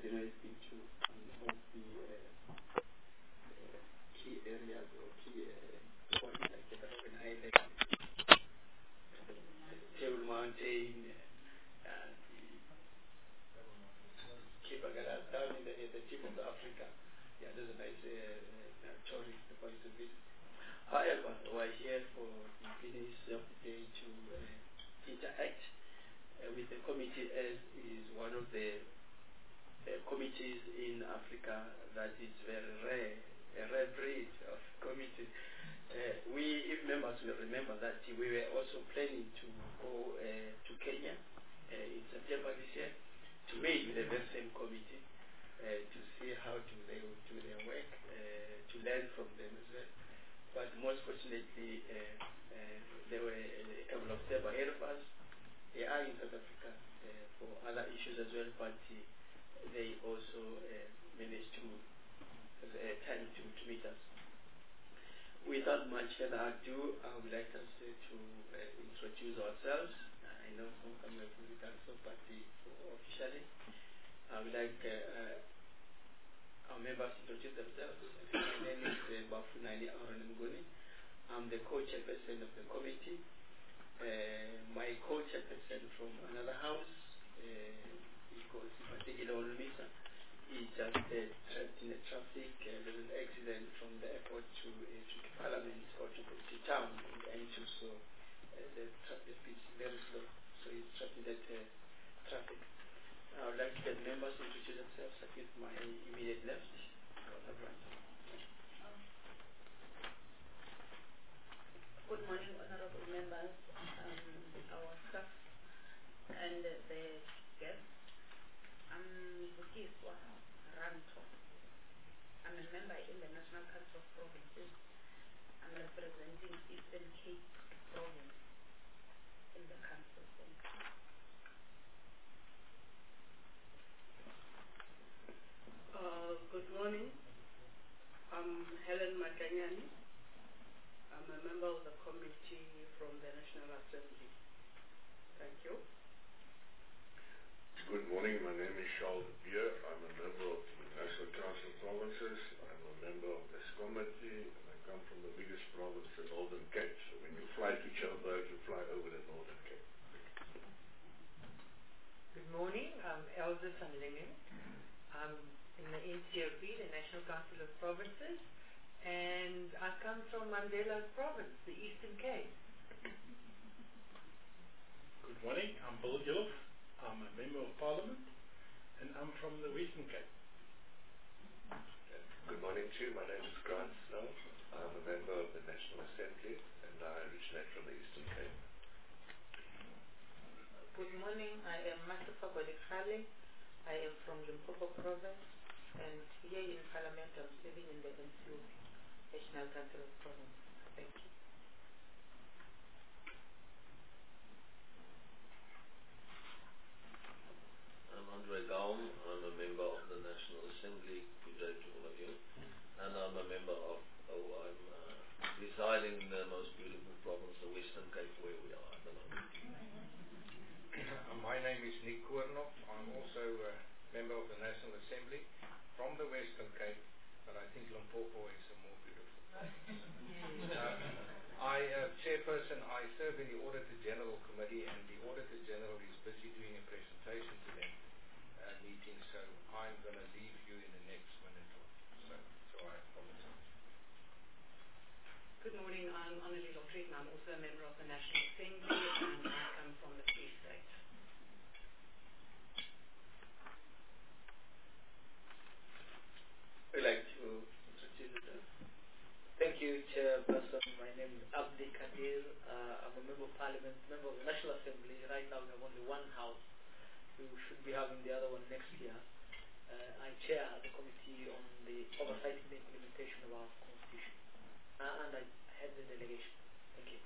speak to some of the key areas or key points like the Robben Island, Table Mountain, and the Cape Agalas down in the tip of Africa. Yeah, those are nice tourist points to visit. However, we're here for the business of the day to interact with the committee, as is one of the committees in Africa that is very rare, a rare breed of committee. We, if members will remember that we were also planning to go to Kenya in September this year to meet with the very same committee to see how do they do their work, to learn from them as well. But most fortunately, there were a couple of steps ahead of us. They are in South Africa for other issues as well, but they also managed to have time to meet us. Without much further ado, I would like us to introduce ourselves. I know some come with us, but officially, I would like our members to introduce themselves. My name is Bafunani Aronengoni. I'm the co-chairperson of the committee. My co-chairperson from another house, because particularly Olumisa, he just trapped in the traffic. There was an accident from the airport to Parliament or to town in N2, so the speed is very slow, so he's trapped in that traffic. I would like to get members to introduce themselves with my immediate left. Good morning, honorable members, our staff, and the guests. I'm Bukiswa Ranto. I'm a member in the National Council of Provinces. I'm representing Eastern Cape Province in the council. Good morning. I'm Helen Makanyani. I'm a member of the committee from the National Assembly. Thank you. Good morning. My name is Charles de Beer. I'm a member of the National Council of Provinces. I'm a member of this committee, and I come from the biggest province, the Northern Cape. So when you fly to Joburg, you fly over the Northern Cape. Good morning. I'm Elsa van Lingen. I'm in the NCOP, the National Council of Provinces, and I come from Mandela's province, the Eastern Cape. Good morning. I'm Bill Gilloff. I'm a member of Parliament, and I'm from the Western Cape. Good morning to you. My name is Grant Snow. I'm a member of the National Assembly, and I originate from the Eastern Cape. Good morning. I am Masifa Gwadikhale. I am from Limpopo Province, and here in Parliament I'm serving in the NCOP, National Council of Province. Thank you. I'm Andre Gaum. I'm a member of the National Assembly. Good day to all of you. And I'm a member of, I'm residing in the most beautiful province, the Western Cape, where we are at the moment. My name is Nick Koornoff. I'm also a member of the National Assembly from the Western Cape, but I think Limpopo is a more beautiful place. Chairperson, I serve in the Auditor General Committee, and the Auditor General is busy doing a presentation to them meeting, so I'm going to leave you in the next minute or so I apologize. Good morning, I'm Annelies Lottrie, and I'm also a member of the National Assembly, and I come from the Free State. I'd like to introduce myself. Thank you, Chairperson. My name is Abdi Kadir. I'm a member of Parliament, member of the National Assembly. Right now we have only one house. We should be having the other one next year. I chair the committee on the oversight and the implementation of our constitution. And I head the delegation. Thank you.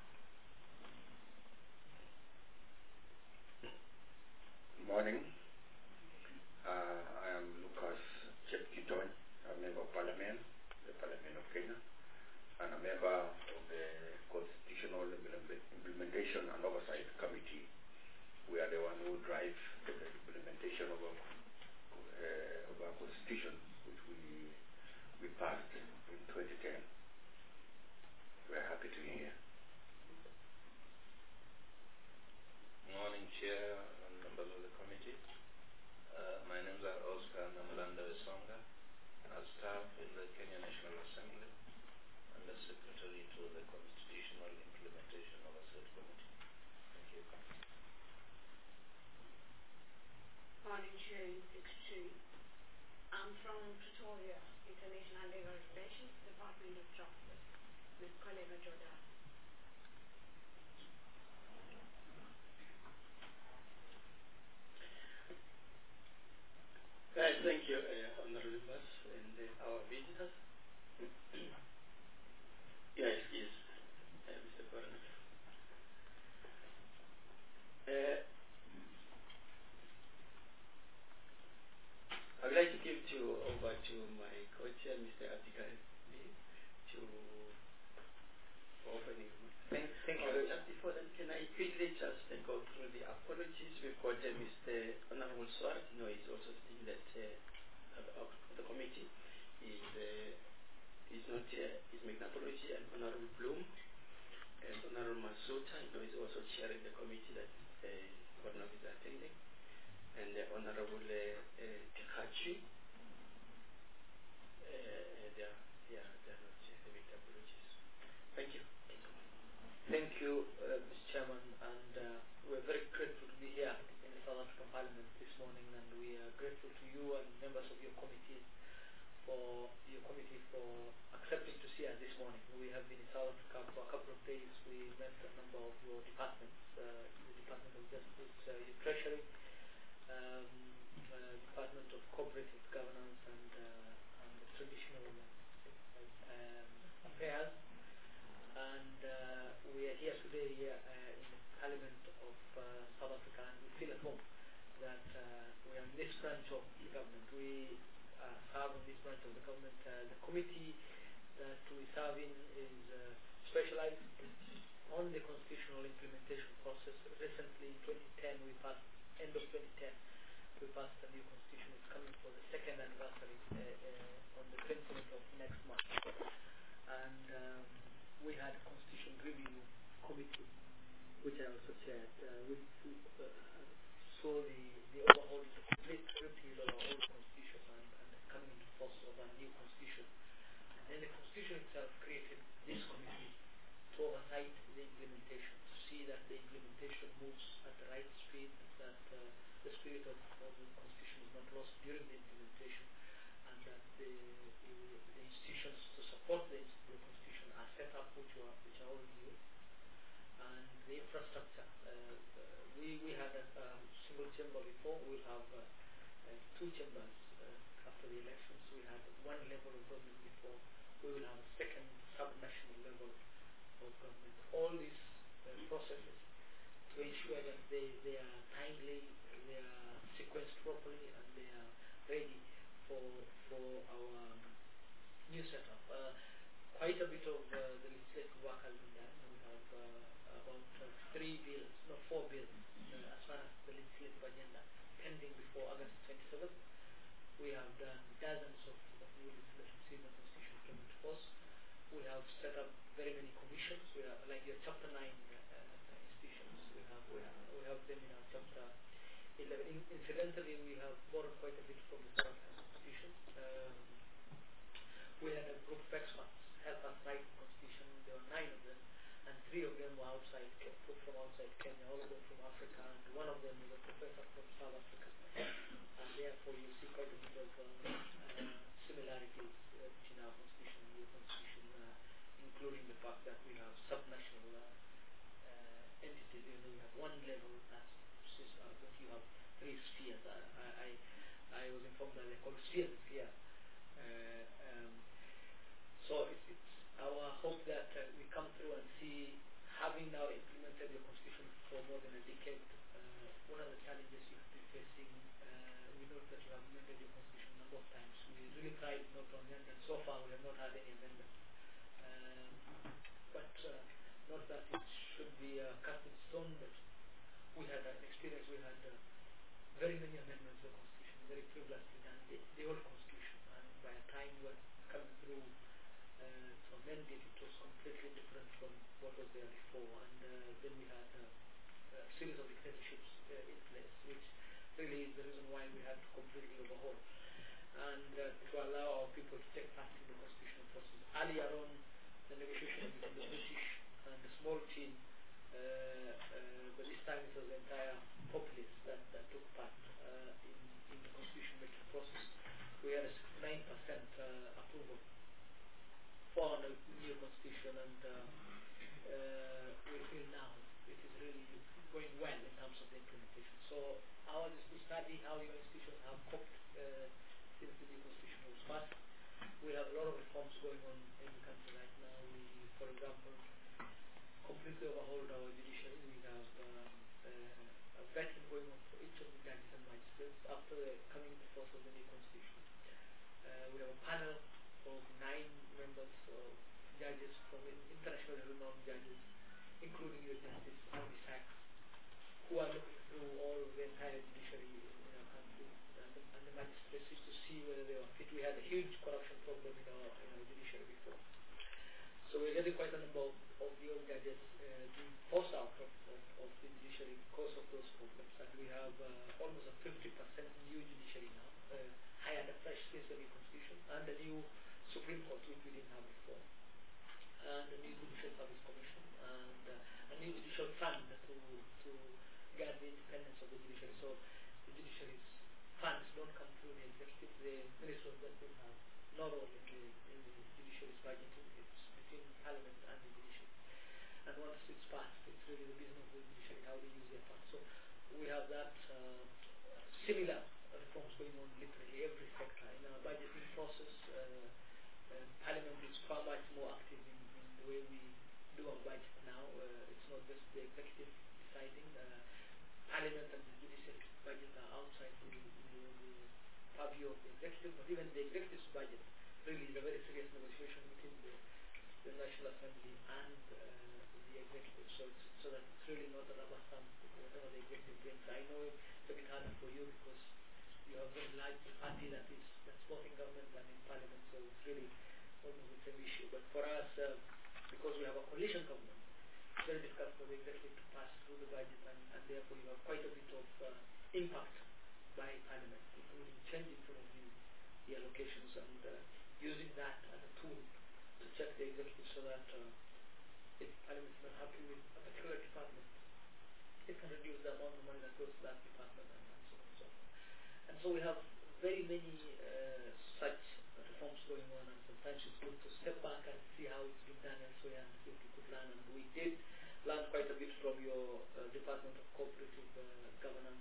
Good morning. I am Lucas Chepkitony, a member of Parliament, the Parliament of Kenya, and a member of the Constitutional Implementation and Oversight Committee. We are the one who drive the implementation of Morning, Chair in 62. I'm from Pretoria, International Legal Relations, Department of Justice, with Kolega Jordan. Thank you, honorable members and our visitors. Yes, Mr. Coroner. I would like to give over to my co-chair, Mr. Abdikar, to open it. Thank you. Just before that, can I quickly just go through the apologies? We've got Mr. Honorable Swart, is also saying that of the committee is not here. He's making an apology, and Honorable Bloom and Honorable Masuta, is also chairing the committee that Coroner is attending, and Honorable Tikachi. They're not making apologies. Thank you. Thank you, Mr. Chairman, and we're very grateful to be here in the South African Parliament this morning, and we are grateful to you and members of your committee for accepting to see us this morning. We have been in South Africa for a couple of days. We met a number of your departments, the Department of Justice, your Treasury, Department of Cooperative Governance and the Traditional Affairs. And we are here today in the Parliament of South Africa, and we feel at home that we are in this branch of the government. We serve in this branch of the government. The committee that we serve in is specialized on the constitutional implementation process. Recently, in 2010, end of 2010, we passed a new constitution. It's coming for the second anniversary on the 20th of next month. And we had a constitution review committee, which I also chaired, which saw the overhaul, the complete repeal of our old constitution and the coming into force of a new constitution. And then the constitution itself created this committee to oversight the implementation, to see that the implementation moves at the right speed, that the spirit of the constitution is not lost during the implementation, and that the institutions to support the constitution are set up, which are all new, and the infrastructure. We had a single chamber before. We'll have two chambers after the elections. We had one level of government before. We will have a second sub-national level of government. All these processes to ensure that they are timely, they are sequenced properly, and they are ready for our new setup. Quite a bit of the legislative work has been done. We have about 4 bills as far as the legislative agenda pending before August 27th. We have done dozens of new legislation since the constitution came into force. We have set up very many commissions. We are like your Chapter 9 institutions. We have them in our Chapter 11. Incidentally, we have borrowed quite a bit from the South African Constitution. We had a group of experts help us write the constitution. There were 9 of them, and 3 of them were from outside Kenya, all of them from Africa, and one of them was a professor from South Africa. And therefore, you see quite a bit of similarities between our constitution and your constitution, including the fact that we have subnational entities. We have one level, but you have 3 spheres. I was informed that they're called spheres here. So it's our hope that we come through and see, having now implemented your constitution for more than a decade, what are the challenges you have been facing? We know that you have amended your constitution a number of times. We really tried not to amend, and so far we have not had any amendments. But not that it should be cast in stone, but we had an experience. We had very many amendments to the constitution, very frivolously done, the old constitution, and by the time we were coming through to amend it, it was completely different from what was there before. And then we had a series of dictatorships in place, which really is the reason why we had to completely overhaul and to allow our people to take part in the constitutional process. Earlier on, the negotiation between the British and the small team but this time it was the entire populace that took part in the constitution making process. We had a 69% approval for the new constitution, and we feel now it is really going well in terms of the implementation. So ours is to study how your institutions have coped since the new constitution was passed. We have a lot of reforms going on in the country right now. We, for example, completely overhauled our judiciary. We have a vetting going on for each of the judges and magistrates after coming into force of the new constitution. We have a panel of 9 members of judges from internationally renowned judges, including your Justice Andy Sachs, who are looking through all the entire judiciary in our country and the magistrates to see whether they are fit. We had a huge corruption problem in our judiciary before. So we're getting quite a number of the old judges being forced out of the judiciary because of those problems. And we have almost a 50% new judiciary now, hired afresh since the new constitution, and the new Supreme Court, which we didn't have before, and the new Judicial Service Commission, and a new judicial fund to guard the independence of the judiciary. So the judiciary's funds don't come through the executive. The Ministry of Justice has no role in the judiciary's budgeting. It's between Parliament and the judiciary. And once it's passed, it's really the business of the judiciary, how they use their funds. So we have that similar reforms going on literally every sector. In our budgeting process, Parliament is far much more active in the way we do our budget now. It's not just the executive deciding. Parliament and the judiciary budget are outside the purview of the executive, but even the executive's budget really is a very serious negotiation between the National Assembly and the executive. So that it's really not a rubber stamp, whatever the executive brings. I know it's a bit harder for you because you have a very large party that's both in government and in Parliament, so it's really almost the same issue. But for us, because we have a coalition government, it's very difficult for the executive to pass through the budget, and therefore you have quite a bit of impact by Parliament, including changing some of the allocations and using that as a tool to check the executive so that if Parliament is not happy with a particular department, it can reduce the amount of money that goes to that department and so on and so forth. And so we have very many such reforms going on, and sometimes it's good to step back and see how it's been done elsewhere and see if we could learn. And we did learn quite a bit from your Department of Cooperative Governance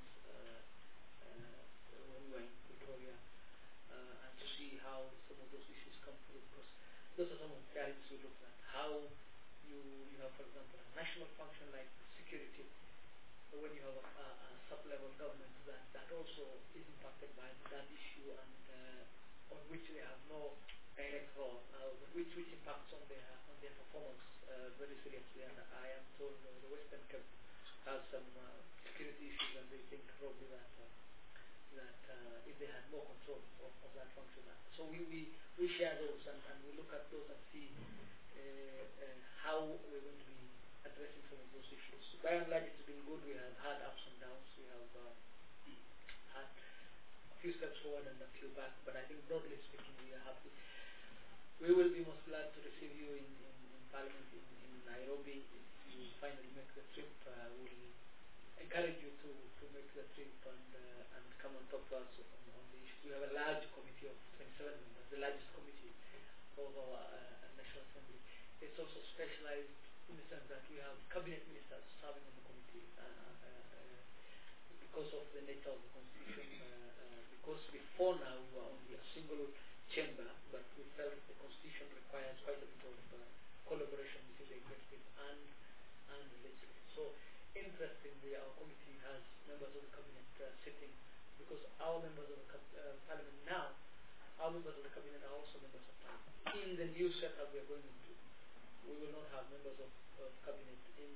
when we were in Pretoria, and to see how some of those issues come through, because those are some of the challenges we looked at. How you have, for example, a national function like security, when you have a sub-level government that also is impacted by that issue, and on which they have no direct role, which impacts on their performance very seriously. And I am told the Western Cape has some security issues, and they think probably that if they had more control of that function. So we share those, and we look at those and see how we're going to be addressing some of those issues. By and large, it's been good. We have had ups and downs. We have had a few steps forward and a few back, but I think broadly speaking, we are happy. We will be most glad to receive you in Parliament in Nairobi. If you finally make the trip, we'll encourage you to make the trip and come and talk to us on the issues. We have a large committee of 27 members, the largest committee of our National Assembly. It's also specialized in the sense that we have cabinet ministers serving on the committee because of the nature of the constitution. Because before now we were only a single chamber, but we felt the constitution requires quite a bit of collaboration between the executive and the legislature. So interestingly, our committee has members of the cabinet sitting, because our members of the Parliament now, our members of the cabinet are also members of Parliament. In the new setup we are going into, we will not have members of cabinet in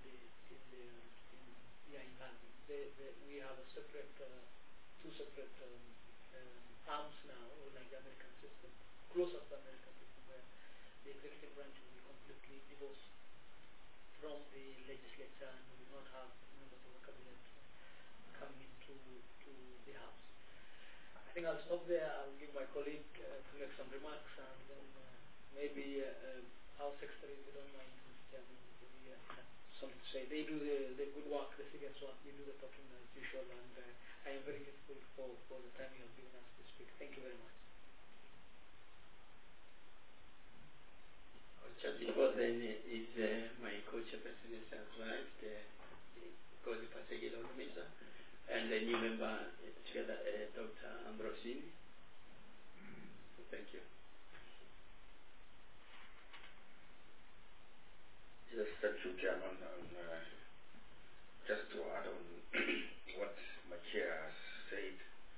Parliament. We have a separate, two separate arms now, like the American system, closer to the American system, where the executive branch will be completely divorced from the legislature, and we will not have members of the cabinet coming into the House. I think I'll stop there. I'll give my colleague to make some remarks, and then maybe our secretary, if you don't mind, Mr. Chairman, will be something to say. They do the good work, the figures work. We do the talking as usual, and I am very grateful for the time you have given us to speak. Thank you very much. Just before then is my co-chairperson has arrived, Kosi Pasegelo Lumisa, and the new member together, Dr. Ambrosini. Thank you. Yes, thank you, Chairman. Just to add on what my chair has said,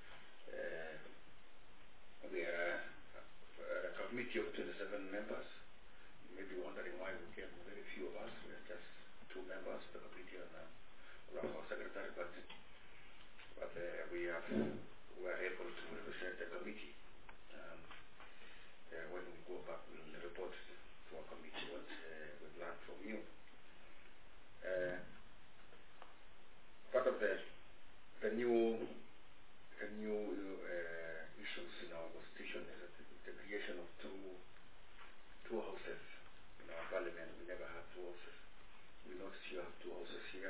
we are a committee of 27 members. You may be wondering why we came very few of us. We are just 2 members of the committee and our secretary, but we are able to represent the committee. When we go back, we'll report to our committee what we've learned from you. Part of the new issues in our constitution is the creation of two houses in our parliament. We never had 2 houses. We notice you have 2 houses here.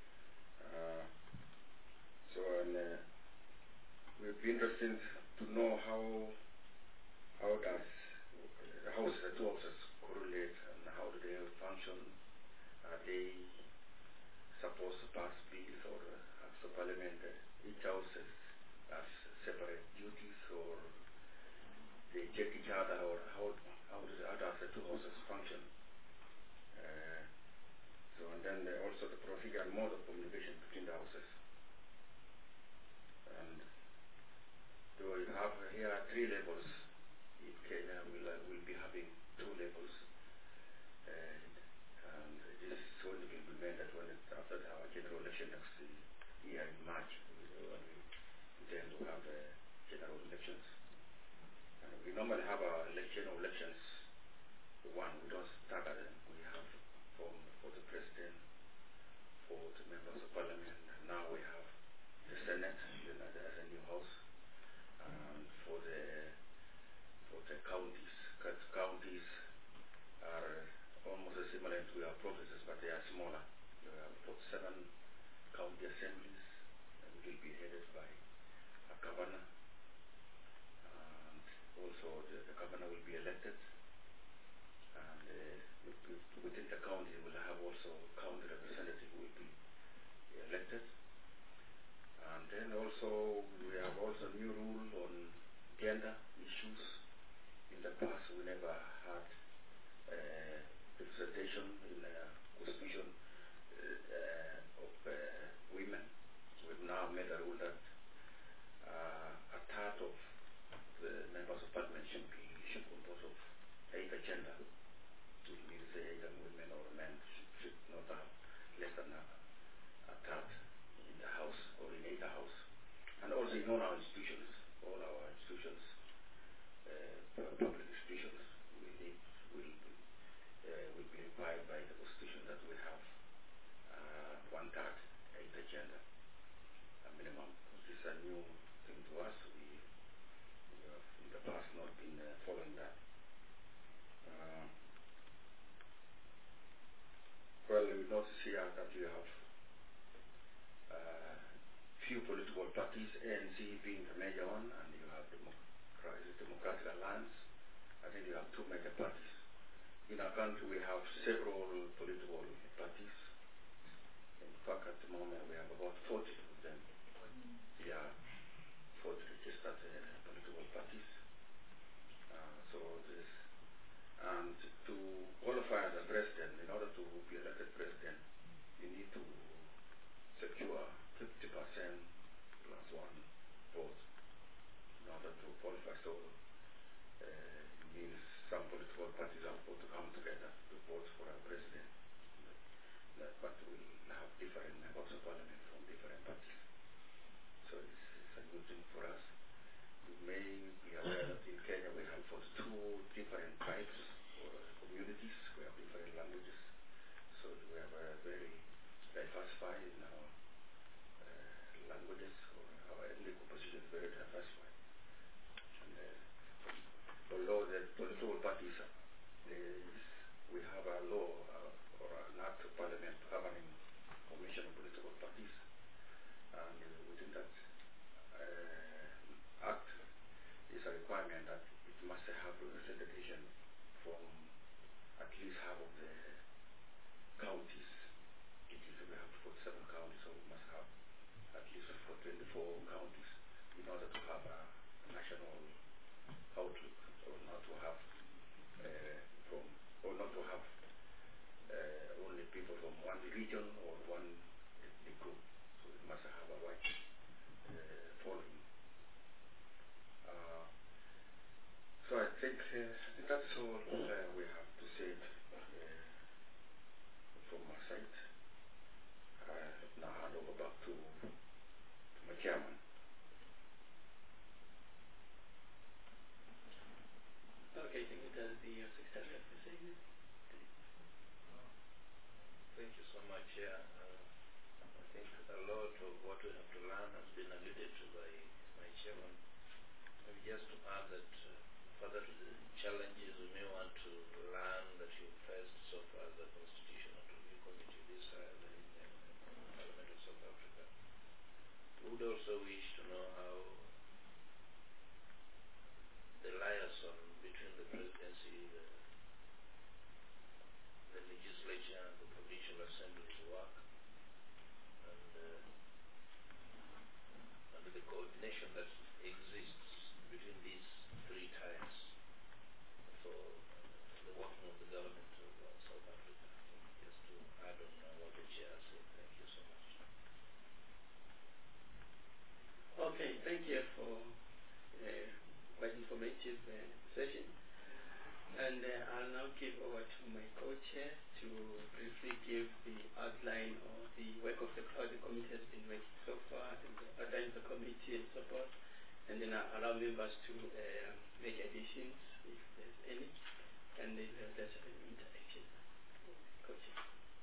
It would be interesting to know how does the 2 houses correlate and how do they function? Are they supposed to pass bills or have the parliament, each house has separate duties, or they check each other, or how does the 2 houses function? And then also the procedure and mode of communication between the houses. And so you have here 3 levels. In Kenya, we'll be having 2 levels. And this is going to be implemented after our general election next year in March, when we intend to have general elections. And we normally have our general elections, we don't stagger them. We have for the president, for the members of parliament, and now we have the Senate, there's a new house, and for the counties. Counties are almost similar to our provinces, but they are smaller. We have 47 county assemblies, and will be headed by a governor. And also the governor will be elected. And within the county, we'll have also county representative will be elected. And then also we have also new rule on gender issues. In the past, we never had representation in the constitution of women. We've now made a rule that a third of the members of parliament should compose of either gender, which means either women or men should not have less than a third in the house or in either house. And also in all our institutions, public institutions, will be required by the constitution that we have 1/3 either gender, a minimum. This is a new thing to us. We have in the past not been following that. Well, we notice here that you have few political parties, ANC being the major one, and you have Democratic Alliance. I think you have 2 major parties. In our country, we have several political parties. In fact, at the moment, we have about 40 of them. Yeah, 40 registered political parties. And to qualify as a president, in order to be elected president, you need to secure 50% plus 1 vote in order to qualify. So it means some political parties are supposed to come together to vote for a president. But we have different members of parliament from different parties. So it's a new thing for us. You may be aware that in Kenya we have 42 different tribes or communities. We have different languages. So we have very diversified in our languages, or our ethnic composition is very diversified. And although the political parties, we have a law or an act of parliament to order to have a national outlook, or not to have only people from one region or one ethnic group. So it must have a wide following. So I think that's all we have to say from my side. I now hand over back to my chairman. Okay, thank you. Does the Secretary have to say anything? Thank you so much. I think a lot of what we have to learn has been alluded to by my chairman. Maybe just to add that further to the challenges we may want to learn that you faced so far as the Constitutional Review Committee this in the Parliament of South Africa. We would also wish to know how the liaison between the presidency, the legislature and the provincial assemblies work, and the coordination that exists between these three tiers for the working of the government of South Africa. I think just to add on what the chair said. Thank you so much. Okay, thank you for quite informative session. And I'll now give over to my co-chair to briefly give the outline of the work of how the committee has been working so far, and the outline of the committee and so forth. And then I'll allow members to make additions if there's any, and then let's have an interaction. Co-chair.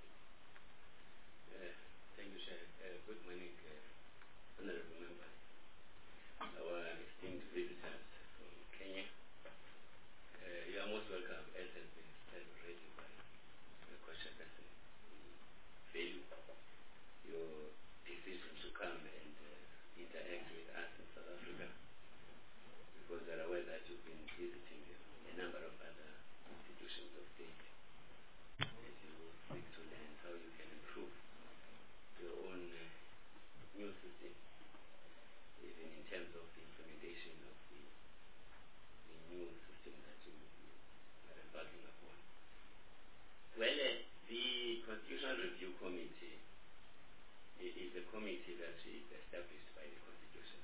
Thank you, Chair. Good morning, honorable members. Our esteemed visitors from Kenya. You are most welcome, as has been said already by the question person. We value your decision to come and interact with us in South Africa, because we are aware that you've been visiting a number of other institutions of state as you seek to learn how you can improve your own new system, even in terms of the implementation of the new system that you are embarking upon. Well, the Constitutional Review Committee is a committee that is established by the Constitution.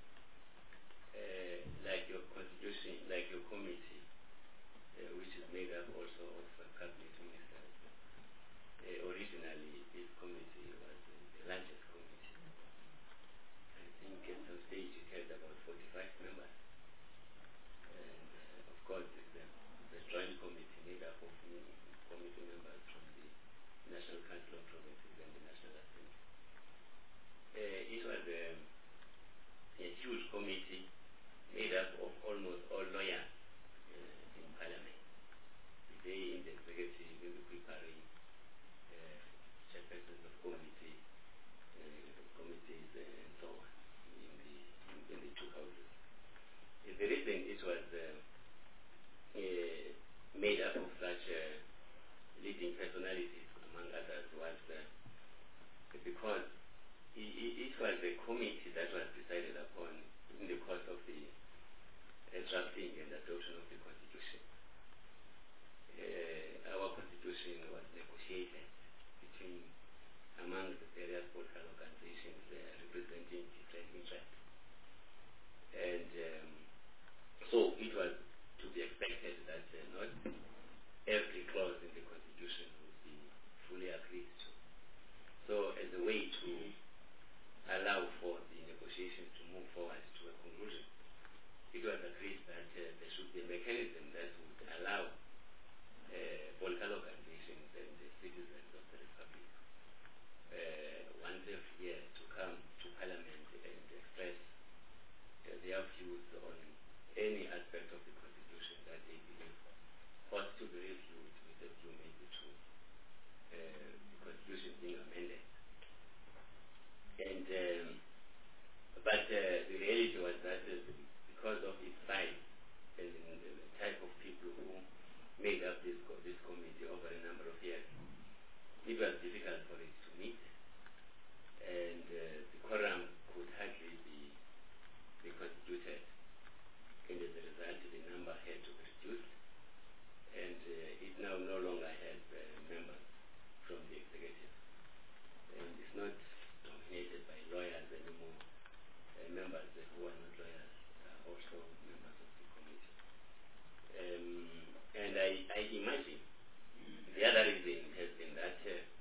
Like your Constitution, like your committee, which is made up also of cabinet ministers. Originally, this committee was the largest committee. I think at some stage it had about 45 members. And of course, it's a joint committee made up of committee members from the National Council of Provinces and the National Assembly. It was a huge committee made up of almost all lawyers in Parliament. Today in the executive, in the preparing chairpersons of committees and so on in the two houses. The reason it was made up of such leading personalities, among others, was because it was a committee that was decided upon in the course of the drafting and adoption of the Constitution. Our Constitution was negotiated among the various political organizations representing different interests. And so it was to be expected that not every clause in the Constitution would be fully agreed to. So as a way to allow for the negotiations to move forward to a conclusion, it was agreed that there should be a mechanism that would allow political organizations and the citizens of the Republic once every year to come to Parliament and express their views on any aspect of the Constitution that they believe ought to be reviewed with a view maybe to the Constitution being amended. And but the reality was that because of its size and the type of people who made up this committee over a number of years, it was difficult for it to meet, and the quorum could hardly be I imagine the other reason has been that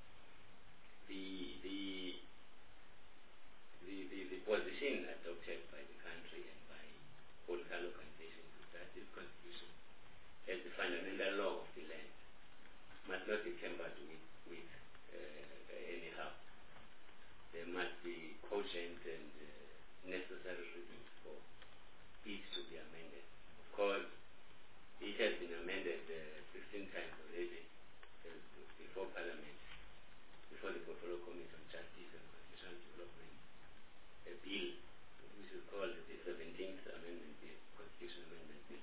the position adopted by the country and by political organizations is that this constitution, as the fundamental law of the land, must not be tampered with anyhow. There must be cogent and necessary reasons for it to be amended. Of course, it has been amended 16 times already before Parliament, before the Portfolio Committee on Justice and Constitutional Development, a bill which is called the 17th Amendment Bill, Constitution Amendment Bill.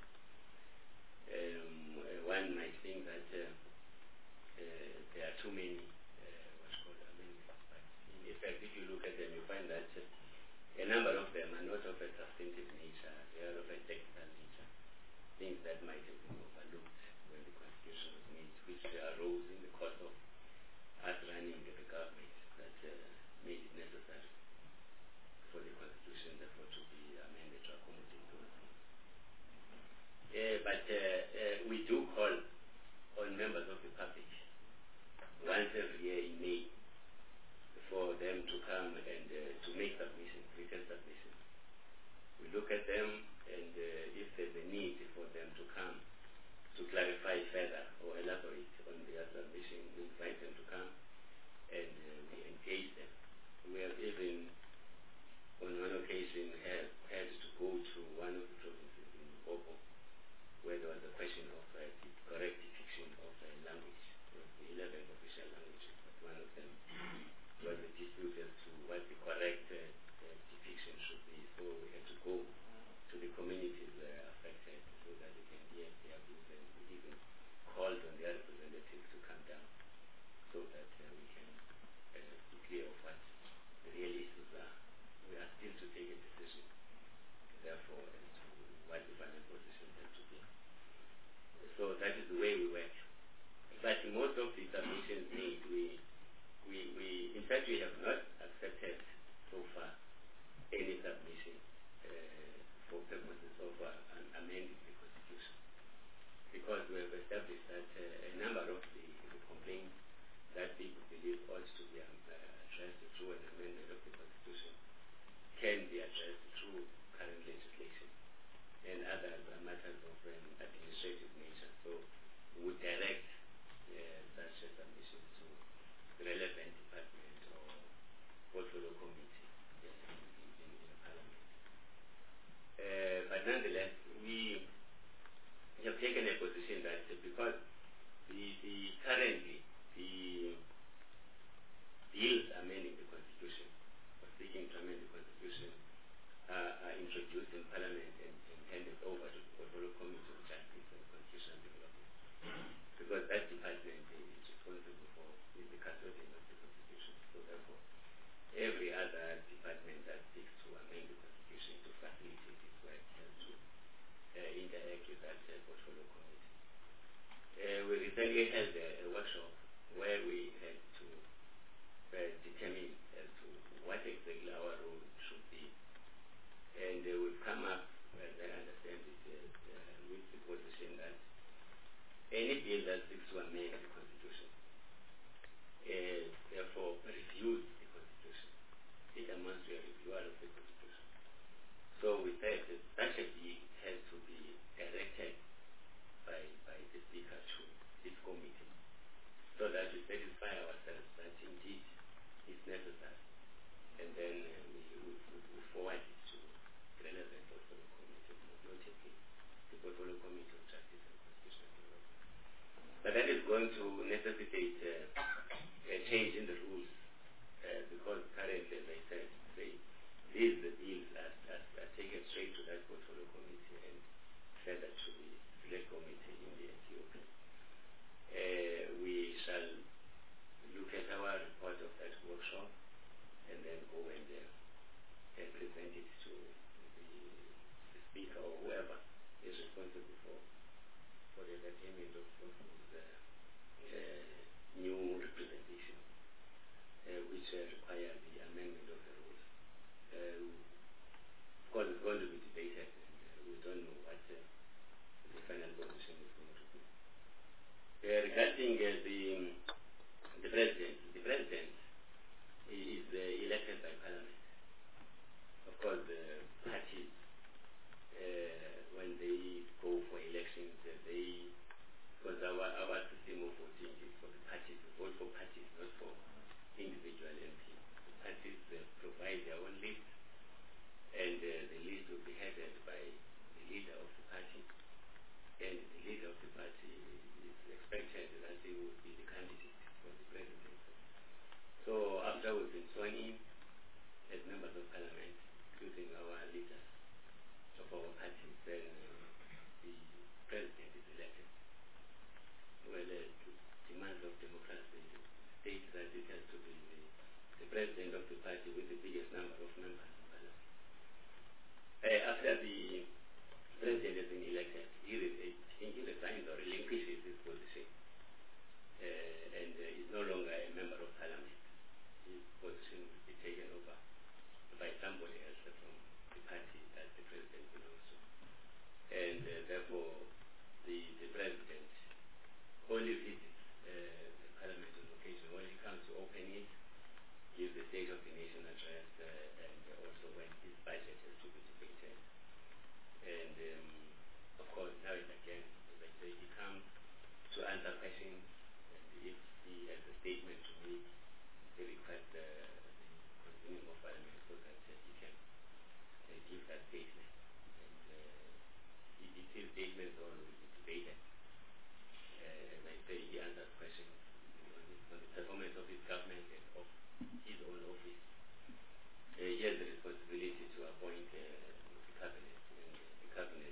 One might think that there are too many amendments, but in effect, if you look at them, you find that a number of them are not of a substantive nature, they are of a technical nature, things that might have been overlooked when the Constitution was made, which arose in the course of us running the government that made it necessary for the Constitution, therefore, to be amended to accommodate those things. But we do call on members of the public once every year in May for them to come and to make submissions, written submissions. We look at them, and if there's a need for them to come to clarify further or elaborate on their submission, we invite them to come and we engage them. We have even on one occasion had to go to one of the provinces in Limpopo where there was a question of the correct depiction of language. It was the 11th official languages, but one of them was a dispute as to what the correct depiction should be. So we had to go to the communities affected so that they can hear their views, and we even called on their representatives to come down so that we can be clear of what the real issues are. We are still to take a decision, therefore, as to what the final position has to be. So that is the way we work. But most of the submissions made, in fact, we have not accepted so far any submission for purposes of amending the Constitution, because we have established that a number of the complaints that people believe ought to be addressed through an amendment of the Constitution can be addressed through current legislation, and others are matters of an administrative nature. So we would direct such a submission to the relevant department or portfolio committee in Parliament. But nonetheless, we have taken a position that because currently the bills amending the Constitution or seeking to amend the Constitution are introduced in Parliament and handed over to the Portfolio Committee on Justice and Constitutional Development, because that department is responsible for the custodian of the Constitution. So therefore, every other department that seeks to amend the Constitution to facilitate its work has to interact with that Portfolio Committee. We recently held a workshop where we had to determine as to what exactly our role should be. And we've come up, as I understand it, with the position that any bill that seeks to amend the Constitution, therefore reviews the Constitution. It amounts to a reviewer of the Constitution. So we said that such a bill has to be directed by the Speaker to this committee, so that we satisfy ourselves that indeed it's necessary. And then we forward it to the relevant Portfolio Committee, notably the Portfolio Committee on Justice and Constitutional Development. But that is going to necessitate a change in the rules, because currently, as I said, these bills are taken straight to that Portfolio Committee and further to the Select Committee in the Ethiopia. We shall look at our report of that workshop and then go and present it to the Speaker or whoever is responsible for the entertainment of new representation, which require the amendment of the rules. Of course, it's going to be debated, and we don't know what the final position is going to be. regarding the president is elected by parliament. Of course, the parties, when they go for elections, because our system of voting is for the parties, we vote for parties, not for individual MPs. The parties provide their own list, and the list will be headed by the leader of the party, and the leader of the party is expected that they will be the candidate for the presidency. So after we've been sworn in as members of parliament, including our leaders of our parties, then the president is elected. Well, to demands of democracy state that it has to be the president of the party with the biggest number of members in parliament. After the president has been elected, he resigns or relinquishes his position and is no longer a member of parliament. His position will be taken over by somebody else from the party that the president belongs to. And therefore, the president only visits the parliament on occasion when he comes to open it, gives the State of the Nation address, and also when his budget has to be debated. And of course, now and again, as I say, he comes to answer questions, and if he has a statement to make, they request the convening of parliament so that he can give that statement. And his statements all will be debated. As I say, he answers questions on the performance of his government and of his own office. He has the responsibility to appoint the cabinet, and the cabinet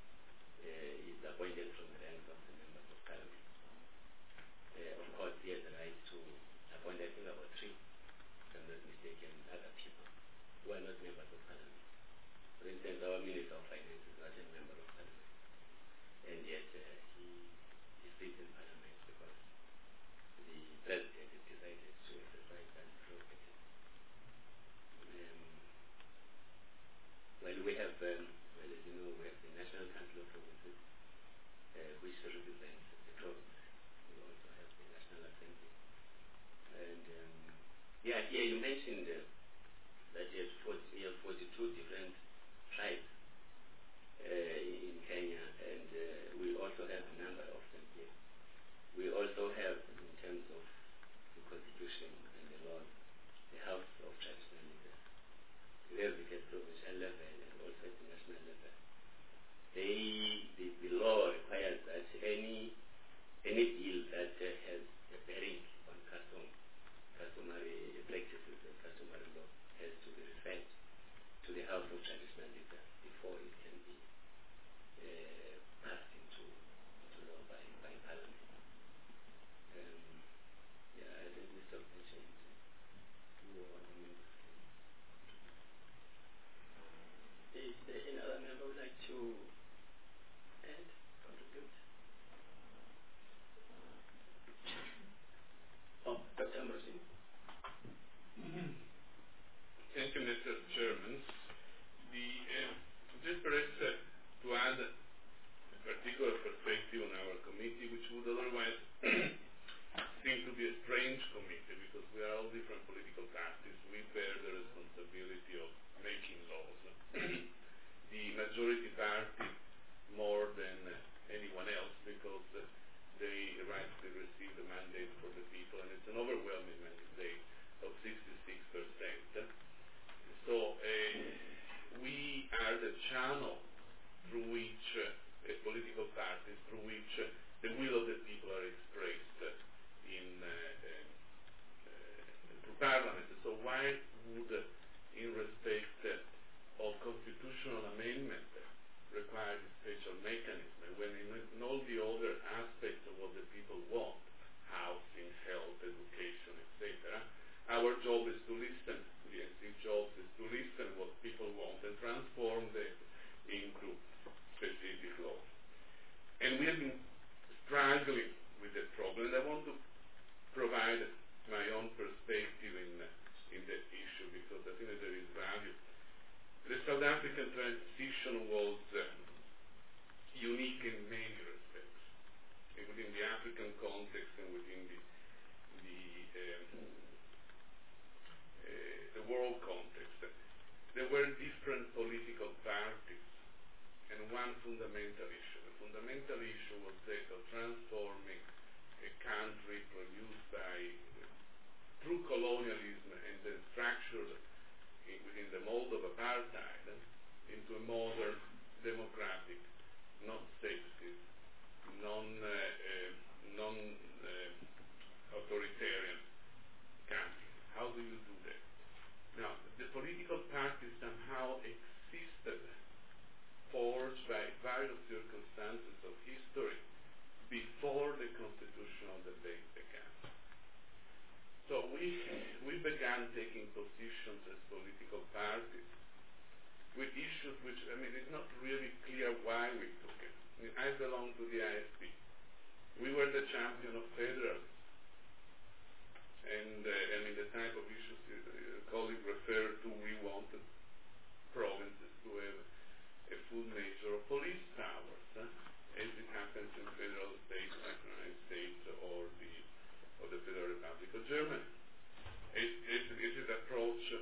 is appointed from the ranks of the members of parliament. Of course, he has the right to appoint, I think, about 3, if I'm not mistaken, other people who are not members of parliament. For instance, our Minister of Finance is not a member of parliament, and yet he sits in parliament because the president has decided to exercise that prerogative. Well, we have, as you know, we have the National Council of Provinces, which represents the province. We also have the National Assembly. And here you mentioned that you have 42 different tribes in Kenya, and we also have a number of them here. We also have, in terms of the constitution and the laws, the House of Traditional Leaders. We have it at provincial level and also at the national level. The law requires that any bill that has a bearing on customary practices and customary law has to be referred to the House of Traditional Leaders before it can be passed into law by Parliament. I think we stop mentioning who are the members. Is there any other member who would like to add, contribute? Oh, Dr. Ambrosini. Thank you, Mr. Chairman. Just perhaps to add a particular perspective on our committee, which would otherwise seem to be a strange committee because we are all different political parties. We bear the responsibility of making laws. The majority party more than anyone else because they rightly receive the mandate for the people, and it's an overwhelming mandate of 66%. So we are the channel through which political parties, through which the will of the people are expressed through Parliament. So why would, in respect of constitutional amendment, require a special mechanism when in all the other aspects of what the people want, housing, health, education, etc., our job is to listen. The NC job is to listen what people want and transform them into specific laws. And we have been struggling with the problem. And I want to provide my own perspective in that issue because I think that there is value. The South African transition was unique in many respects. Within the African continent, one fundamental issue. The fundamental issue was that of transforming a country produced by true colonialism and then structured within the mold of apartheid into a modern, democratic, non-sexist, non-authoritarian country. How do you do that? Now, the political parties somehow existed, forged by various circumstances of history, before the constitutional debate began. So we began taking positions as political parties with issues which, it's not really clear why we took it. I belong to the IFP. We were the champion of federalism. And the type of issues your colleague referred to, we wanted provinces to have a full measure of police powers, as it happens in federal states like the United States or the Federal Republic of Germany. As it approached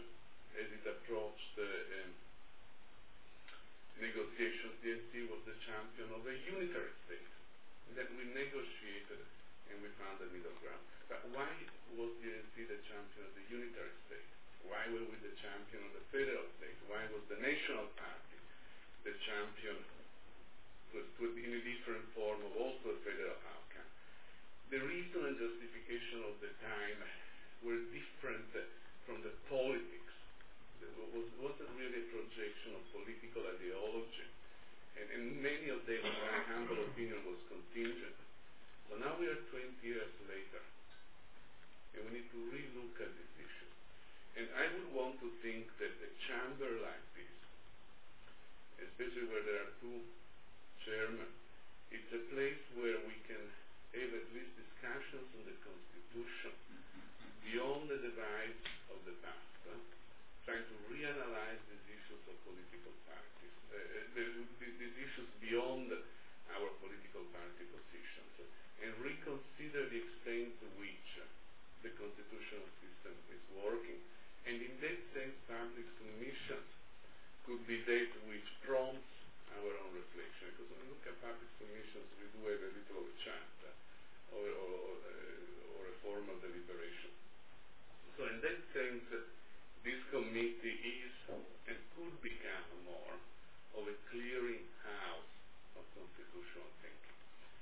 negotiations, the ANC was the champion of a unitary state. And then we negotiated and we found a middle ground. But why was the ANC the champion of the unitary state? Why were we the champion of the federal state? Why was the National Party the champion in a different form of also a federal outcome? The reason and justification of the time were different from the politics. It wasn't really a projection of political ideology. And many of them, in my humble opinion, was contingent. So now we are 20 years later, and we need to relook at this issue. And I would want to think that a chamber like this, especially where there are two chairmen, it's a place where we can have at least discussions on the Constitution beyond the divides of the past, trying to reanalyze these issues of political parties, these issues beyond our political party positions, and reconsider the extent to which the constitutional system is working. And in that sense, public submissions could be that which prompts our own reflection. Because when we look at public submissions, we do have a little of a chat or a form of deliberation. So in that sense, this committee is and could become more of a clearing house of constitutional thinking.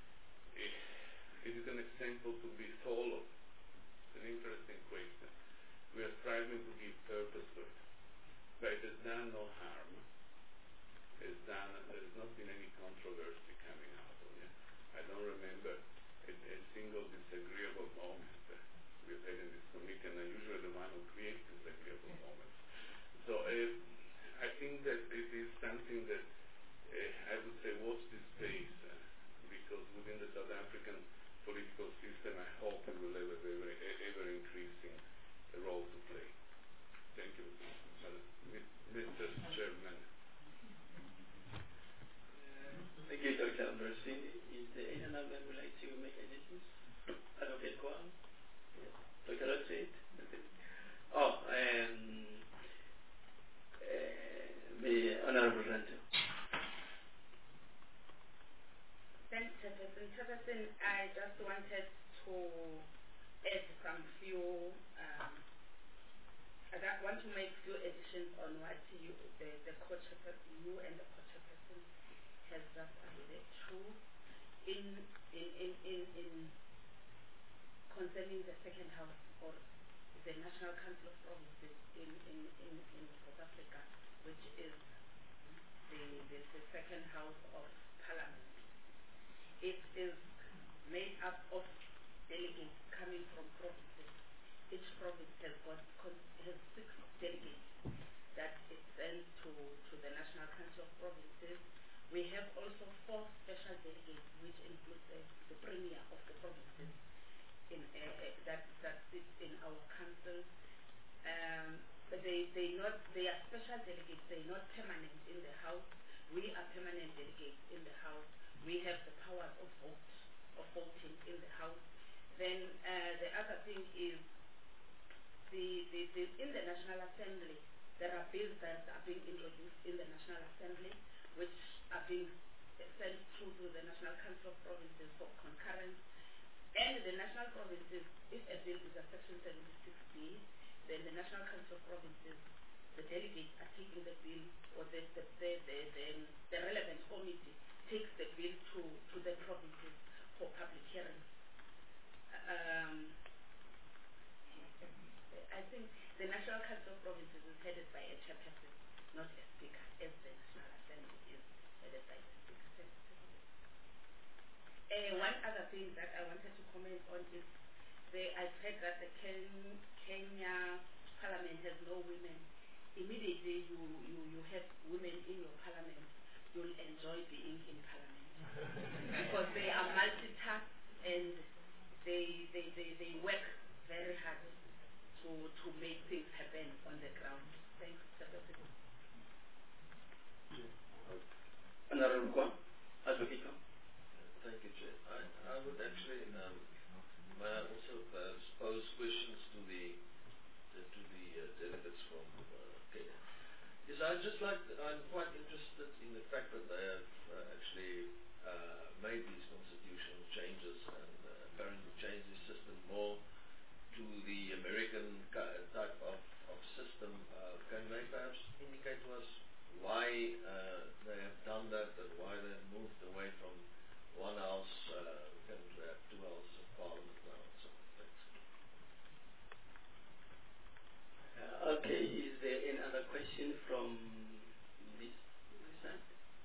It is an example to be followed. It's an interesting question. We are striving to give purpose to it. But it has done no harm. There has not been any controversy coming out of it. I don't remember a single disagreeable moment we've had in this committee, and I'm usually the one who creates disagreeable moments. So I think that it is something that I would say watch this space, because within the South African political system, I hope it will have a very ever-increasing role to play. Thank you, Mr. Chairman. Thank you, Dr. Ambrosini. Is there anyone else that would like to make additions? Advocate Kwam? Yes. Dr. Rothschild? The Honorable Ranto. Thanks, Chairperson. I just wanted to add some few, I want to make few additions on what you and the co-chairperson has just alluded to in concerning the second house or the National Council of Provinces in South Africa, which is the second house of Parliament. It is made up of delegates coming from provinces. Each province has 6 delegates that it sends to the National Council of Provinces. We have also 4 special delegates, which include the premier of the provinces that sits in our council. They are special delegates. They are not permanent in the house. We are permanent delegates in the house. We have the powers of voting in the house. Then the other thing is in the National Assembly, there are bills that are being introduced in the National Assembly, which are being sent through to the National Council of Provinces for concurrence. And the national provinces, if a bill is a Section 76B, then the National Council of Provinces, the delegates are taking the bill, or the relevant committee takes the bill to the provinces for public hearings. I think the National Council of Provinces is headed by a chairperson, not a speaker, as the National Assembly is headed by the speaker. One other thing that I wanted to comment on is I've heard that the Kenya Parliament has no women. Immediately you have women in your parliament, you'll enjoy being in parliament because they are multitask and they work very hard to make things happen on the ground. Thanks, Secretary. Honorable Kwan, Advocate. Thank you, Chair. I would actually, may I also pose questions to the delegates from Kenya. Yes, I'm quite interested in the fact that they have actually made these constitutional changes and apparently changed the system more to the American type of system. Can they perhaps indicate to us why they have done that and why they have moved away from one house, to have two houses of parliament now? So, thanks. Okay, is there any other question from this side?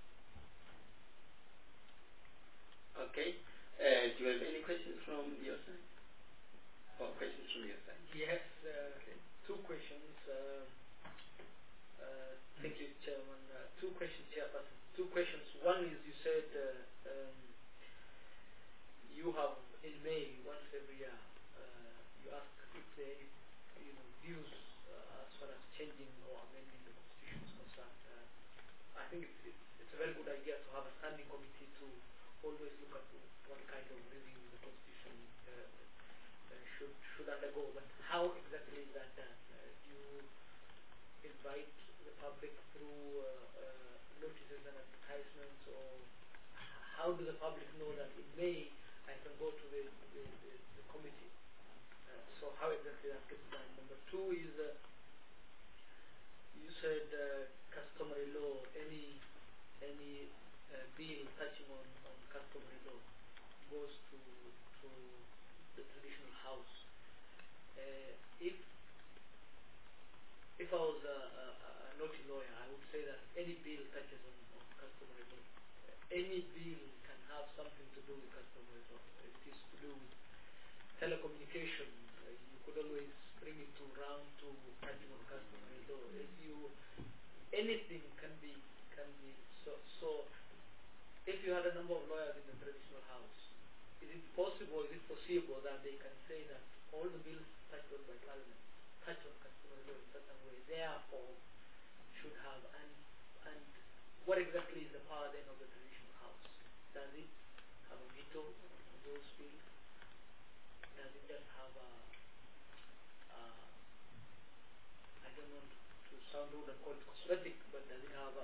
Okay, do you have any questions from your side? Or questions from your side? Yes, two questions. Thank you, Chairman. Two questions, Chairperson. Two questions. One is you said you have in May once every year you ask if there are views as far as changing or amending the constitution is concerned. I think it's a very good idea to have a standing committee to always look at what kind of review the constitution should undergo. But how exactly is that done? Do you invite the public through notices and advertisements, or how do the public know that in May I can go to the committee? So how exactly that gets done? Number two is you said customary law. Any bill touching on customary law goes to the traditional house. If I was a naughty lawyer, I would say that any bill touches on customary law. Any bill can have something to do with customary law. If it is to do with telecommunication, you could always bring it round to touching on customary law. Anything can be so. If you had a number of lawyers in the traditional house, is it foreseeable that they can say that all the bills touched on by Parliament touch on customary law in a certain way, therefore should have, and what exactly is the power then of the traditional house? Does it have a veto on those bills? Does it just have I don't want to sound rude and call it cosmetic, but does it have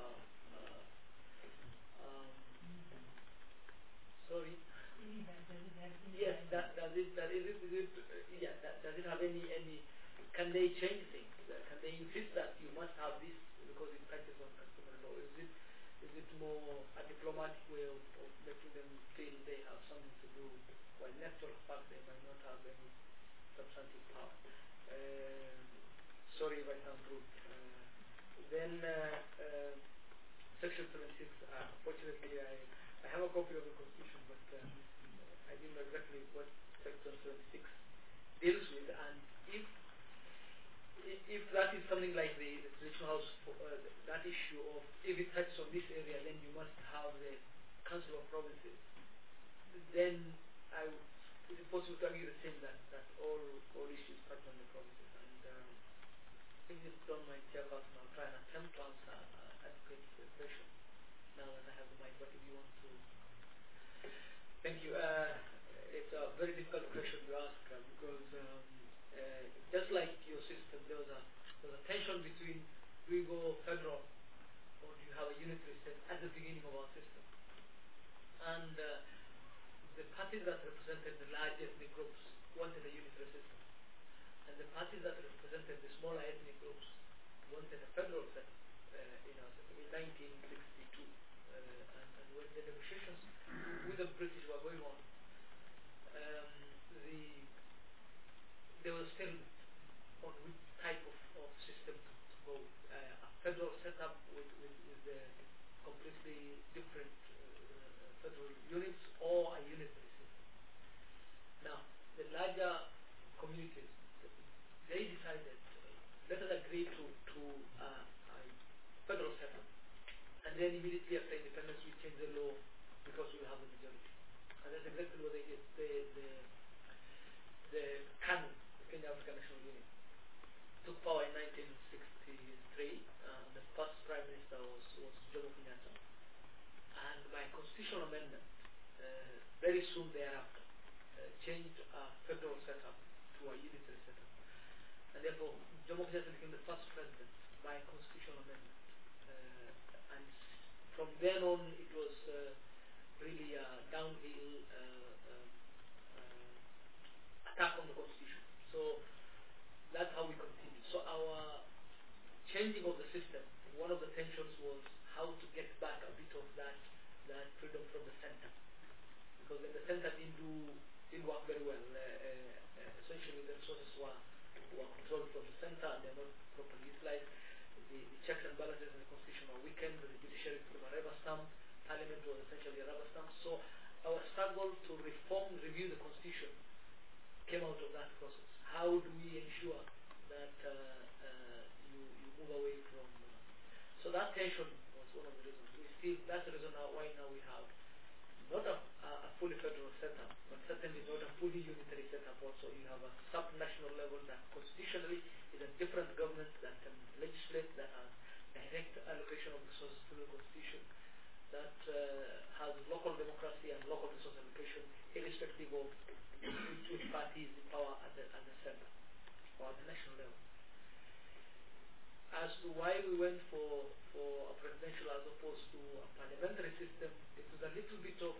sorry? Yes, does it have any, can they change things? Can they insist that you must have this because it touches on customary law? Is it more a diplomatic way of making them feel they have something to do, while in actual fact they might not have any substantive power? Sorry if I sound rude. Then Section 76, unfortunately I have a copy of the Constitution, but I didn't know exactly what Section 76 deals with, and if that is something like the traditional house, that issue of if it touches on this area, then you must have the Council of Provinces. Then is it possible to argue the same that all issues touch on the provinces? And if you don't mind, Chairperson, I'll try and attempt to answer Advocate's question now that I have the mic. But if you want to, thank you. It's a very difficult question to ask because just like your system, there's a tension between do we go federal or do you have a unitary state at the beginning of our system? And the parties that represented the large ethnic groups wanted a unitary system. And the parties that represented the smaller ethnic groups wanted a federal system, in 1962. And when the negotiations with the British were going on, there was still on which type of system to go. A federal setup with completely different federal units, or a unitary system. Now, the larger communities, they decided, let us agree to a federal setup, and then immediately after independence we change the law because we have the majority. And that's exactly what they did. The KANU, the Kenya African National Union, took power in 1963. The first Prime Minister was Jomo Kenyatta. And by constitutional amendment, very soon thereafter, changed a federal setup to a unitary setup. And therefore, Jomo Kenyatta became the first president by constitutional amendment. And from then on, it was really a downhill attack on the constitution. So that's how we continued. So our changing of the system, one of the tensions was how to get back a bit of that freedom from the center. Because then the center didn't work very well. Essentially, the resources were controlled from the center, and they're not properly utilized. The checks and balances in the constitution were weakened. The judiciary became a rubber stamp. Parliament was essentially a rubber stamp. So our struggle to review the constitution came out of that process. How do we ensure that you move away from... So that tension was one of the reasons. That's the reason why now we have not a fully federal setup, but certainly not a fully unitary setup also. You have a sub-national level that constitutionally is a different government that can legislate, that has direct allocation of resources to the constitution, that has local democracy and local resource allocation, irrespective of which party is in power at the center or at the national level. As to why we went for a presidential as opposed to a parliamentary system, it was a little bit of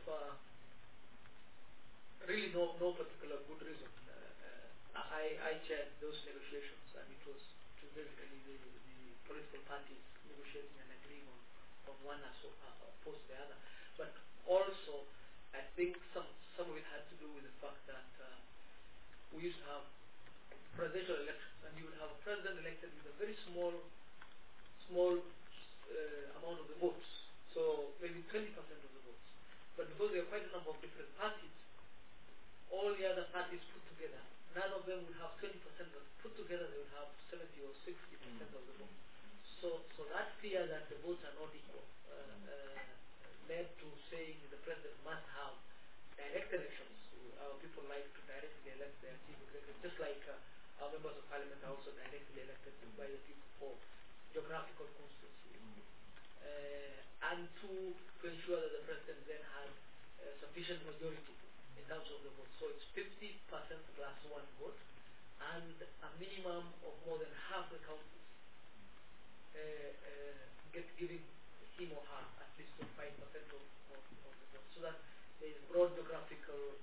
really no particular good reason. I chaired those negotiations, and it was basically the political parties negotiating and agreeing on one as opposed to the other. But also, I think some of it had to do with the fact that we used to have presidential elections, and you would have a president elected with a very small amount of the votes, so maybe 20% of the votes. But because there are quite a number of different parties, all the other parties put together, none of them would have 20%, but put together they would have 70 or 60% of the votes. So that fear that the votes are not equal led to saying the president must have direct elections. Our people like to directly elect their chief executive, just like our members of parliament are also directly elected by the people for geographical constituency. And to ensure that the president then had sufficient majority in terms of the vote. So it's 50% plus one vote, and a minimum of more than half the counties giving him or her at least 5% of the vote, so that there is broad geographical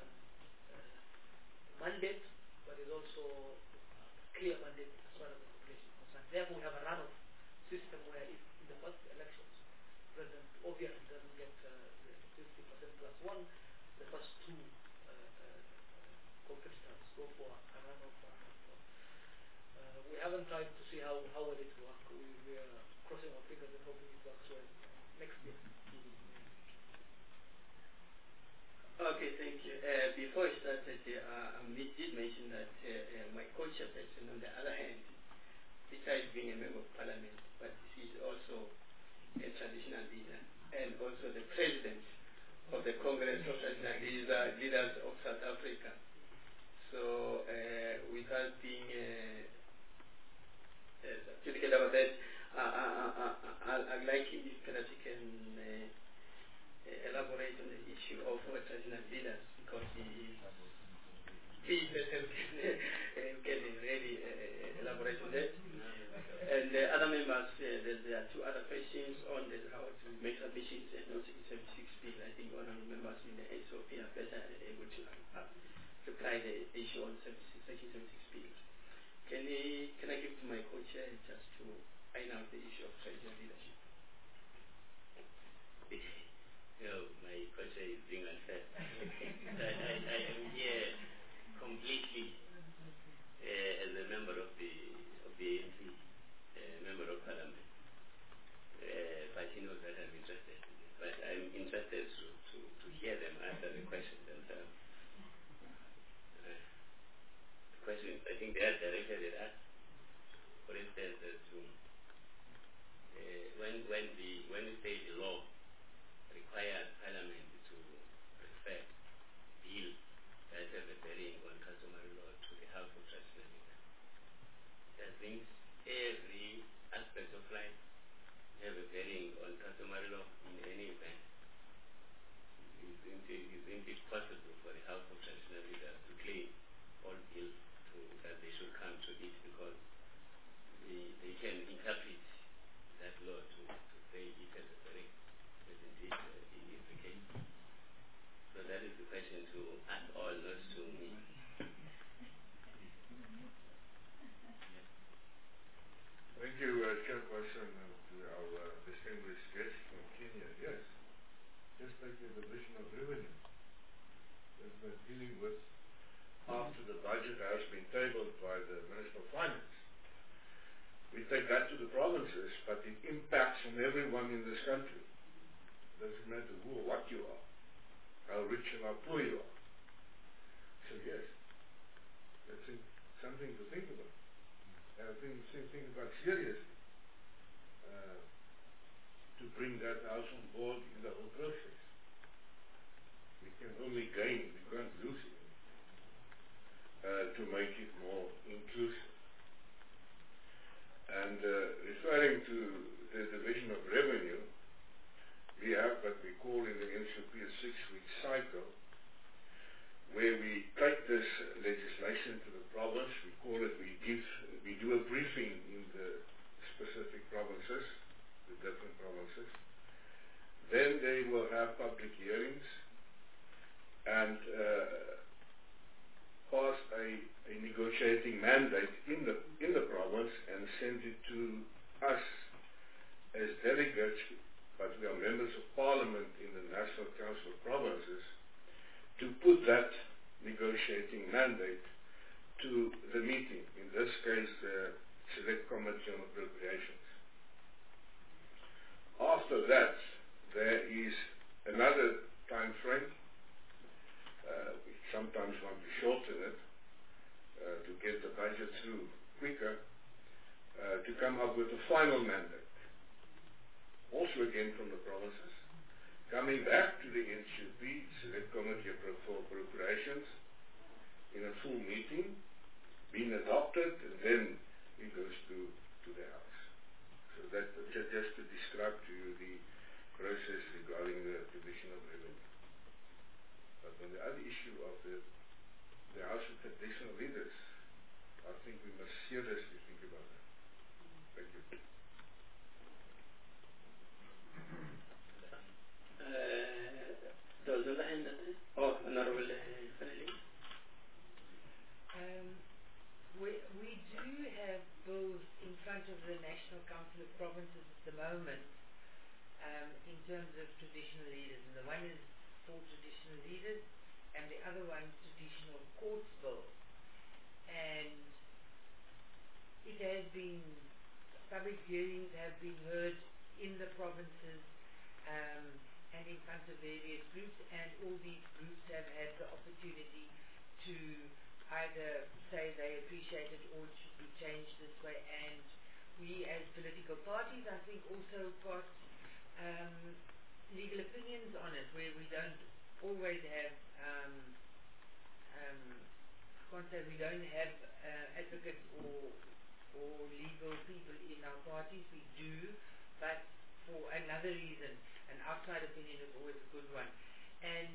mandate, but is also a clear mandate as far as the population is concerned. Therefore, we have a runoff system where if in the first elections, President obviously doesn't get the 50% plus one, the first two competitors go for a runoff. We haven't tried to see how will it work. We are crossing our fingers and hoping it works well next year. Okay, thank you. Before I started, we did mention that my co-chairperson, on the other hand, besides being a member of parliament, but she's also a traditional leader and also the president of the Congress of Traditional Leaders of South Africa. So, with us being certificate about that, I'd like if perhaps you can elaborate on the issue of traditional leaders, because he can really elaborate on that. And the other members, there are two other questions on how to make submissions and also 76 bill. I think one of on Section 76 bills. Can I give to my co-chair just to iron out the issue of treasury leadership? My co-chair is being unfair. I am here completely as a member of the ANC, member of parliament. But he knows that I'm interested. But I'm interested to hear them answer the questions themselves. The questions, I think they are directed at us. For instance, as to when we say the law requires parliament to refer bills that have a bearing on customary law to the House of Traditional Leaders. That means every aspect of life have a bearing on customary law in any event. Isn't it possible for the House of Traditional Leaders to claim all bills that they should come to it because they can interpret that law to say it as a bearing, as indeed it is the case. So that is the question to us all, not to me. Thank you, Chairperson, and to our distinguished guest from Kenya. Yes, just like the division of revenue that we're dealing with after the budget has been tabled by the Minister of Finance. We take that to the provinces, but it impacts on everyone in this country. It doesn't matter who or what you are, how rich and how poor you are. So yes, that's something to think about. I think about seriously to bring that house on board in the whole process. We can only gain, we can't lose it, to make it more inclusive. And referring to the division of revenue, we have what we call in the NCP a 6-week cycle, where we take this legislation to the province. We call it, we do a briefing in the specific provinces, the different provinces. Then they will have public hearings and pass a negotiating mandate in the province and send it to us as delegates, but we are members of parliament in the National Council of Provinces, to put that negotiating mandate to the meeting, in this case the Select Committee on Appropriations. After that, there is another time frame. We sometimes want to shorten it to get the budget through quicker, to come up with a final mandate. Also again from the provinces, coming back to the NCP, Select Committee for Appropriations, in a full meeting, being adopted, and then it goes to the House. So that just to describe to you the process regarding the division of revenue. But on the other issue of the House of Traditional Leaders, I think we must seriously think about that. Thank you. There was another hand. Oh, Honorable Fanelli. We do have bills in front of the National Council of Provinces at the moment in terms of traditional leaders. And the one is for traditional leaders and the other one traditional courts bill. And it has been, public hearings have been heard in the provinces and in front of various groups, and all these groups have had the opportunity to either say they appreciate it or it should be changed this way. And we as political parties, I think, also got legal opinions on it, where we don't always have we don't have advocates or legal people in our parties. We do, but for another reason. An outside opinion is always a good one. And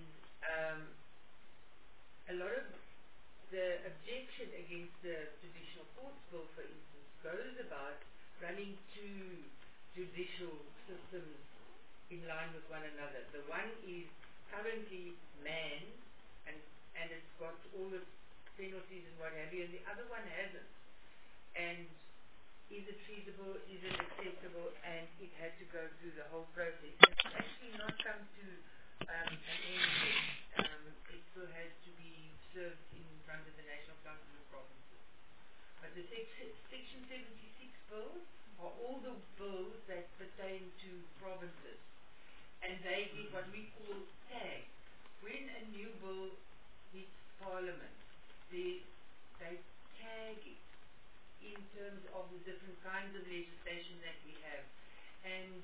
a lot of the objection against the traditional courts bill, for instance, goes about running two judicial systems in line with one another. The one is currently manned, and it's got all its penalties and what have you, and the other one hasn't. And is it feasible, is it acceptable, and it had to go through the whole process. It's actually not come to an end yet. It still has to be served in front of the National Council of Provinces. But the Section 76 bills are all the bills that pertain to provinces. And they did what we call tag. When a new bill hits Parliament, they tag it in terms of the different kinds of legislation that we have. And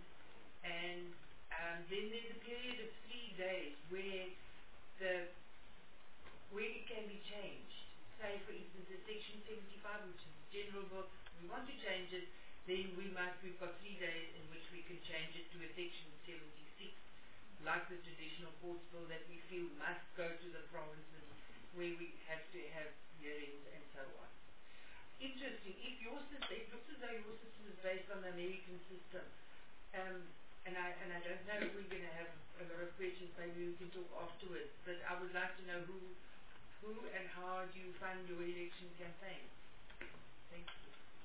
then there's a period of 3 days where it can be changed. Say, for instance, the Section 75, which is the general bill, we want to change it, then we've got 3 days in which we can change it to a Section 76, like the traditional courts bill that we feel must go to the provinces, where we have to have hearings and so on. Interesting, it looks as though your system is based on the American system. And I don't know if we're going to have a lot of questions, maybe we can talk afterwards, but I would like to know who and how do you fund your election campaign? Thank you.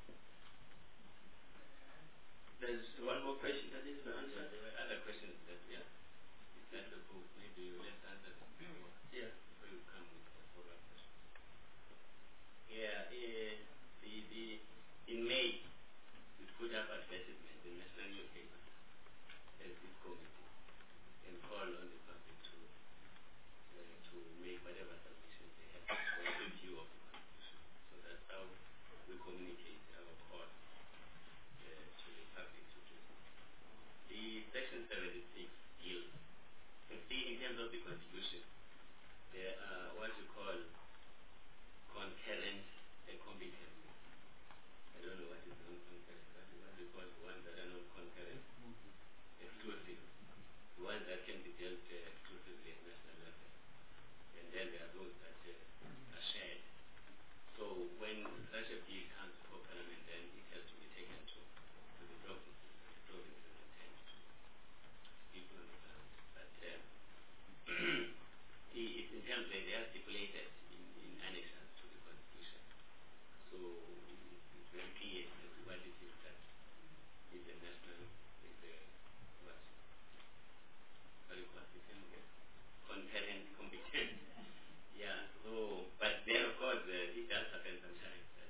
There's one more question that is answered. There were other questions that we have. Is that the book? Maybe you let's answer them before. Yeah. Before you come with the follow-up question. Yeah. In May, we put up advertisements in national newspapers as this committee and call on the public to make whatever submissions they have for a review of the Constitution. So that's how we communicate our call to the public to do. The Section 76 deals, in terms of the Constitution, there are what you call concurrent competencies. I don't know what is non-concurrent, what we call the ones that are non-concurrent, exclusive, the ones that can be dealt exclusively at national level. And then there are those that are shared. So when such a bill comes before Parliament, then it has to be taken to the provinces. The provinces intend to speak on the ground. But it's in terms that they are stipulated in annexes to the Constitution. So it's very clear what it is that is the national, is the what do you call it? Concurrent competence. Yeah. So, but then of course it does happen sometimes that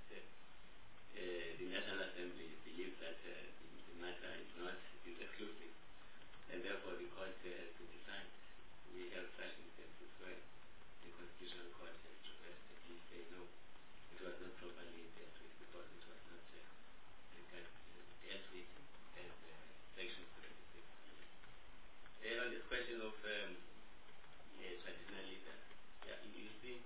the National Assembly believes that the matter is exclusive, and therefore the court has to decide. We have such instances where the Constitutional Court has reversed the case, say no, it was not properly dealt with because it was not dealt with as Section 76. On this question of traditional leaders, yeah, you see,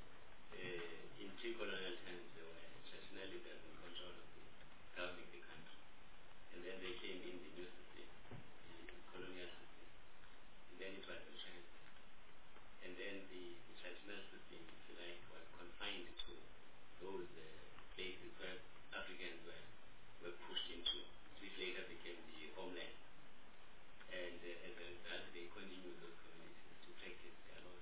in pre-colonial times there were traditional leaders in control of governing the country, and then they came in the new system, the colonial system, and then it was entrenched, and then the traditional system, if you like, was confined to those places where Africans were pushed into, which later became the homeland. And as a result, they continue those communities to practice their laws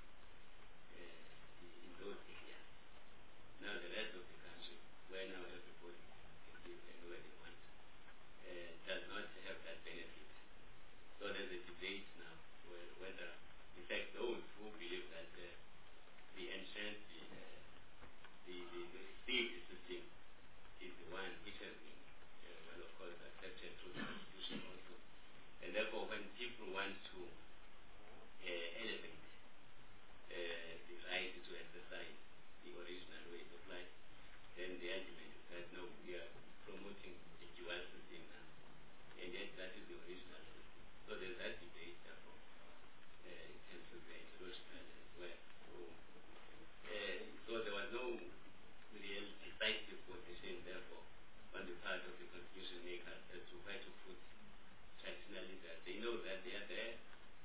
in those areas. Now the rest of the country, where now everybody can live anywhere they want, does not have that benefit. So there's a debate now whether, in fact, those who believe that the entrenched, the state system is the one which has been, well, of course, accepted through the Constitution also. And therefore, when people want to elevate the right to exercise the original ways of life, then the argument is that no, we are promoting a dual system now, and yet that is the original system. So there's that debate, therefore, in terms of the ideological as well. So there was no real decisive position, therefore, on the part of the constitution makers as to where to put traditional leaders. They know that they are there,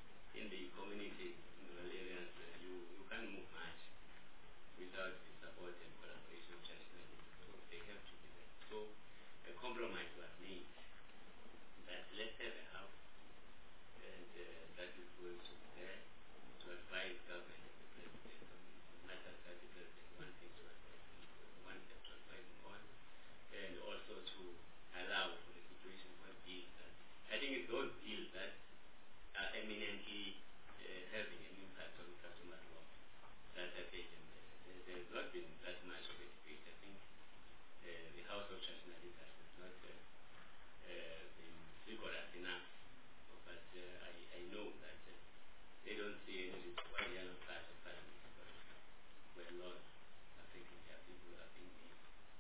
eminently having an impact on customer law. That occasion, there's not been that much of a debate. I think the House of National Leaders has not been vigorous enough, but I know that they don't see any reason why they are not part of Parliament, where laws affecting their people are being made.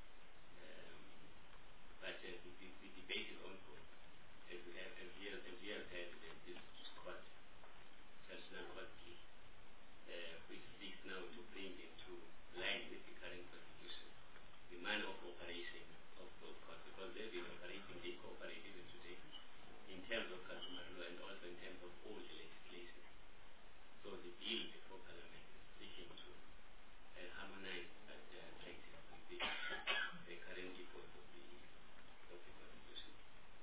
But the debate is ongoing. As we have said, this court, National Court case, which seeks now to bring into line with the current constitution the manner of operation of those courts, because they've been operating, they cooperate even today in terms of customary law and also in terms of all the legislation. So the bill before Parliament is seeking to harmonize that practice with the current default of the constitution.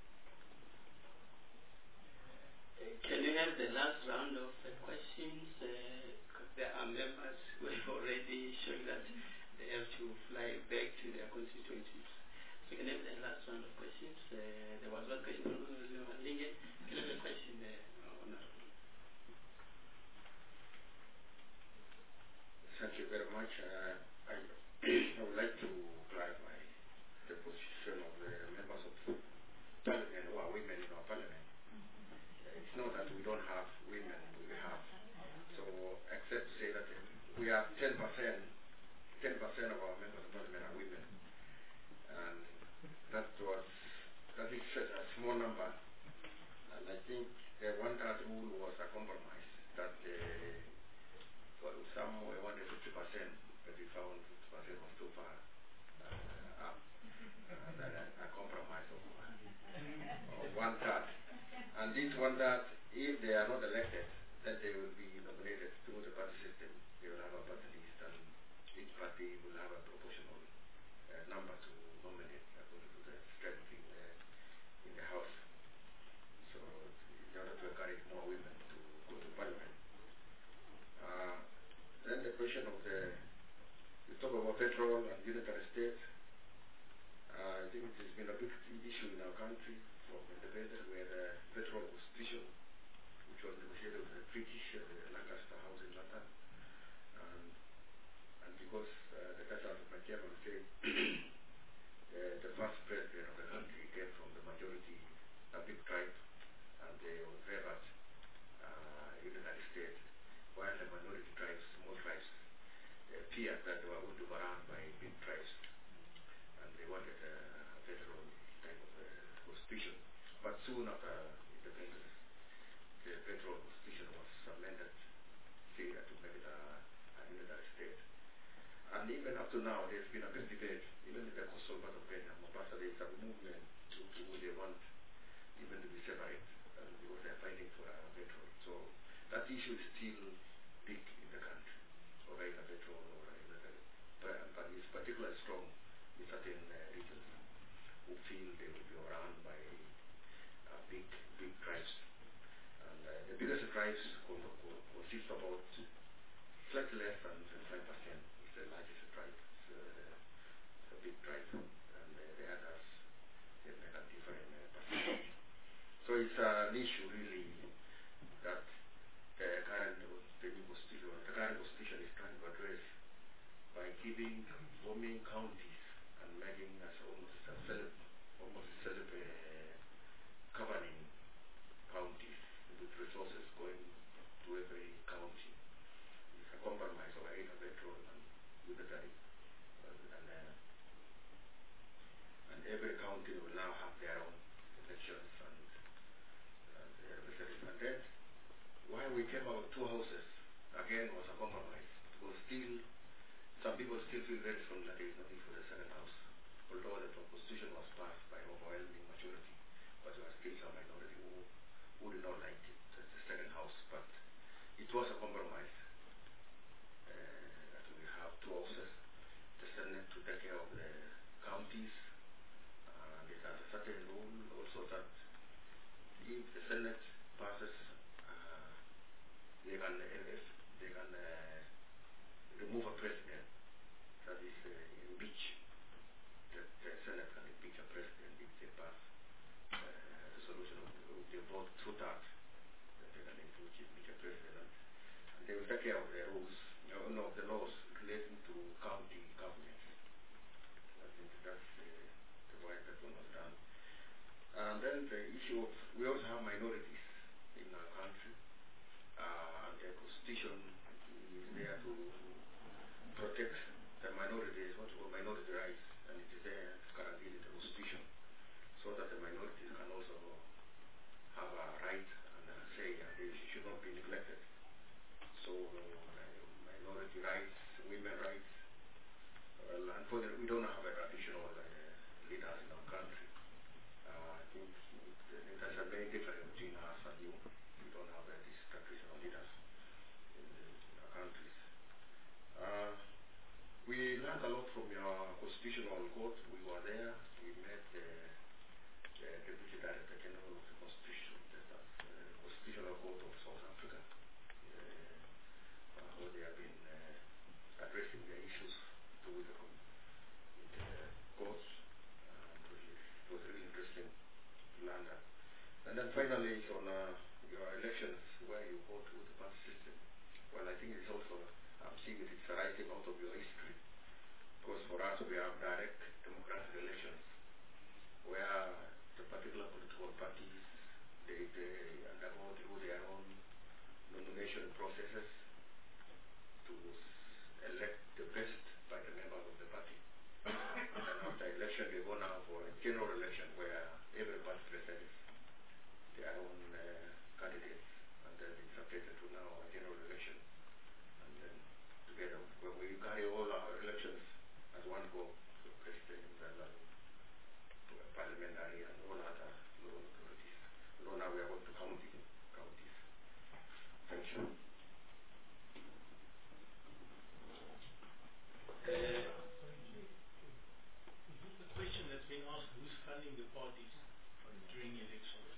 Can you have the last round of questions? There are members who have already shown that they have to fly back to their constituencies. So can I have the last round of questions? There was one question. Linge, can I have a question there? Thank you very much. I would like to clarify the position of the members of Parliament who are women in our Parliament. It's not that we don't have women, we have. So, except to say that we have 10% of our members of Parliament are women. And that is a small number. And I think the one-third rule was a compromise that some wanted 50%, but we found 50% was too far up. And a compromise of one-third. And this one-third, if they are not elected, then they will be nominated through the party system. They will have a party list, and each party will have a proportional number to nominate according to the strength in the House. So, in order to encourage more women to go to Parliament. Then the question of you talk about petrol and unitary state. I think it has been a big issue in our country from independence, where the petrol constitution, which was negotiated with the British Lancaster House in London, and because the Castle of my chairman said the first president of the country came from the majority, a big tribe, and they favored unitary state, while the minority tribes, small tribes, feared that they were going to be run by big tribes, and they wanted a federal type of constitution. But soon after independence, the federal constitution was amended to make it a unitary state. And even up to now, there's been a big debate, even in the coastal part of Kenya, Mombasa, there's a movement to they want even to be separate, because they're fighting for a petrol. So that issue is still big in the country, or like a petrol or a unitary. But it's particularly strong in certain regions who feel they will be run by big tribes. And the biggest tribes consist about slightly less than 5%. It's the largest tribe. It's a big tribe. And the others, they make a different percentage. So it's an issue really that the current constitution is trying to address by giving forming counties and making us almost governing counties with resources going to every county. It's a compromise of either petrol and unitary, and every county will now have their own elections and then why we came out with two houses again was a compromise, because still some people still feel very strong that there is nothing for the second house, although the constitution was passed by overwhelming majority, but there were still some minority who did not like it, the second house. But it was a compromise that we have two houses, the Senate to take care of the counties, and it has a certain rule also that if the Senate passes, they can remove a president, that is impeach. The Senate can impeach a president if they pass a resolution, if they vote two-thirds, that they can impeach take care of the rules, the laws relating to county governments. I think that's the way that one was done. And then the issue of, we also have minorities in our country, and the constitution is there to protect the minorities, what we call minority rights, and it is there guaranteed in the constitution, so that the minorities can also have a right and a say, and they should not be neglected. So minority rights, women rights, well, unfortunately we don't have a traditional leaders in our country. I think there's a very difference between us and you. We don't have these traditional leaders in our countries. We learned a lot from your constitutional court. We were there. We met the Deputy Director General of the Constitutional Court of South Africa, where they have been addressing the issues to the courts. It was really interesting to learn that. And then finally, on your elections, where you vote with the party system. Well, I think it's also, I'm seeing it's a writing out of your history. Because for us, we have direct democratic elections, where the particular political parties, they undergo through their own nomination processes to elect the best by the members of the party. And after election, they go now for a general election where every party presents their own candidates, and then it's subjected to now a general election. And then together, when we carry all our elections as one go, so president, parliamentary, and all other local authorities. So now we are going to counties. Thank you. The question that's been asked, who's funding the parties during elections?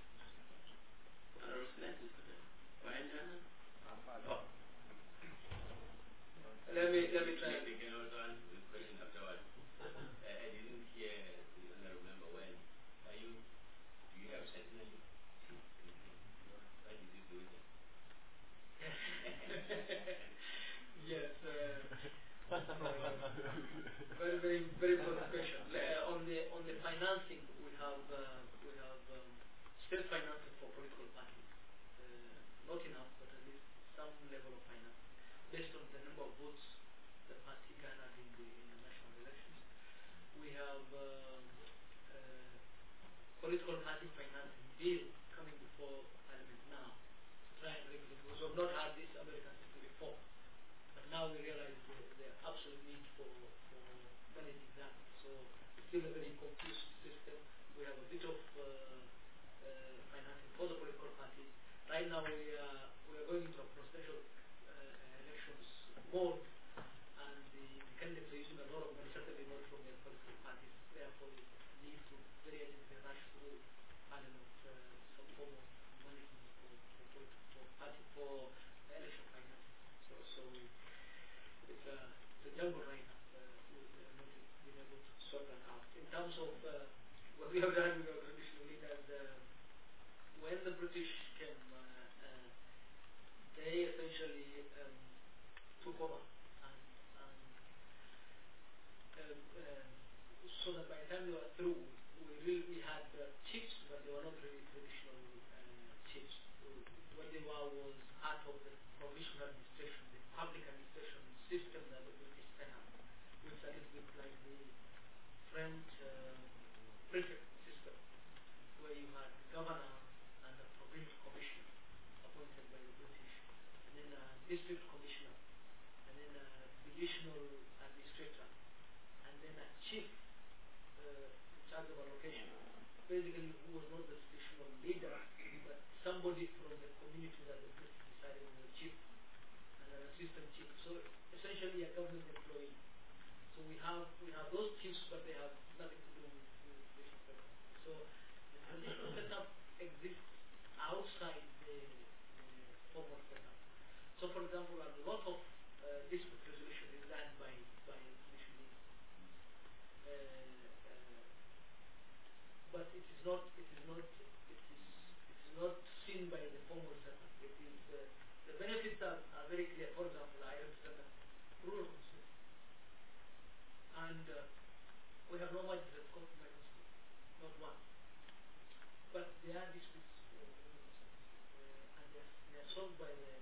Let me try. Question afterwards. I didn't hear, and I remember when. Do you have certainly? Why did you do it? Yes. Very important question. On the financing, we have state financing for political parties. Not enough, but at least some level of finance based on the number of votes the party garnered in the national elections. We have political party financing bill coming before Parliament now to try and regulate, because we have not had this American system before. But now we realize the absolute need for managing that. So it's still a very confused system. We have a bit of financing for the political parties. Right now we are going into a presidential elections mode, and the candidates are using a lot of money, certainly not from the political parties. Therefore, the need to very urgently rush through Parliament some form of money for election finance. So it's a jungle right now. We have not been able to sort that out. In terms of what we have done with our traditional leaders, when the British came, they essentially took over, so that by the time we were through, we had chiefs, but they were not really traditional chiefs. What they were was part of the provisional administration, the public administration system that the British set up, which is a little bit like the French prefect system, where you had the governor and a provincial commissioner appointed by the British, and then a district commissioner, and then a divisional administrator, and then a chief in charge of allocation. Basically, who was not the traditional leader, but somebody from the community that the British decided was the chief, and an assistant chief. So essentially a government employee. So we have those chiefs, but they have nothing to do with traditional setup. So the traditional setup exists outside the formal setup. So for example, a lot of dispute resolution is done by traditional leaders. But it is not seen by the formal setup. It is the benefits are very clear. For there are disputes, and they are solved by the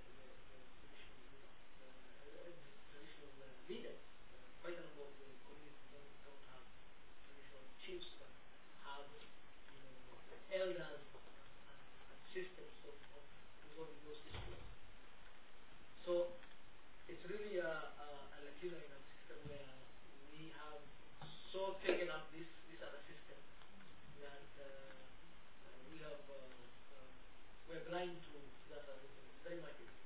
traditional leaders. Quite a number of the communities don't have traditional chiefs, but have elders and systems of resolving those disputes. So it's really a lacuna in our system where we have so taken up this other system that we're blind to that other system. It's very much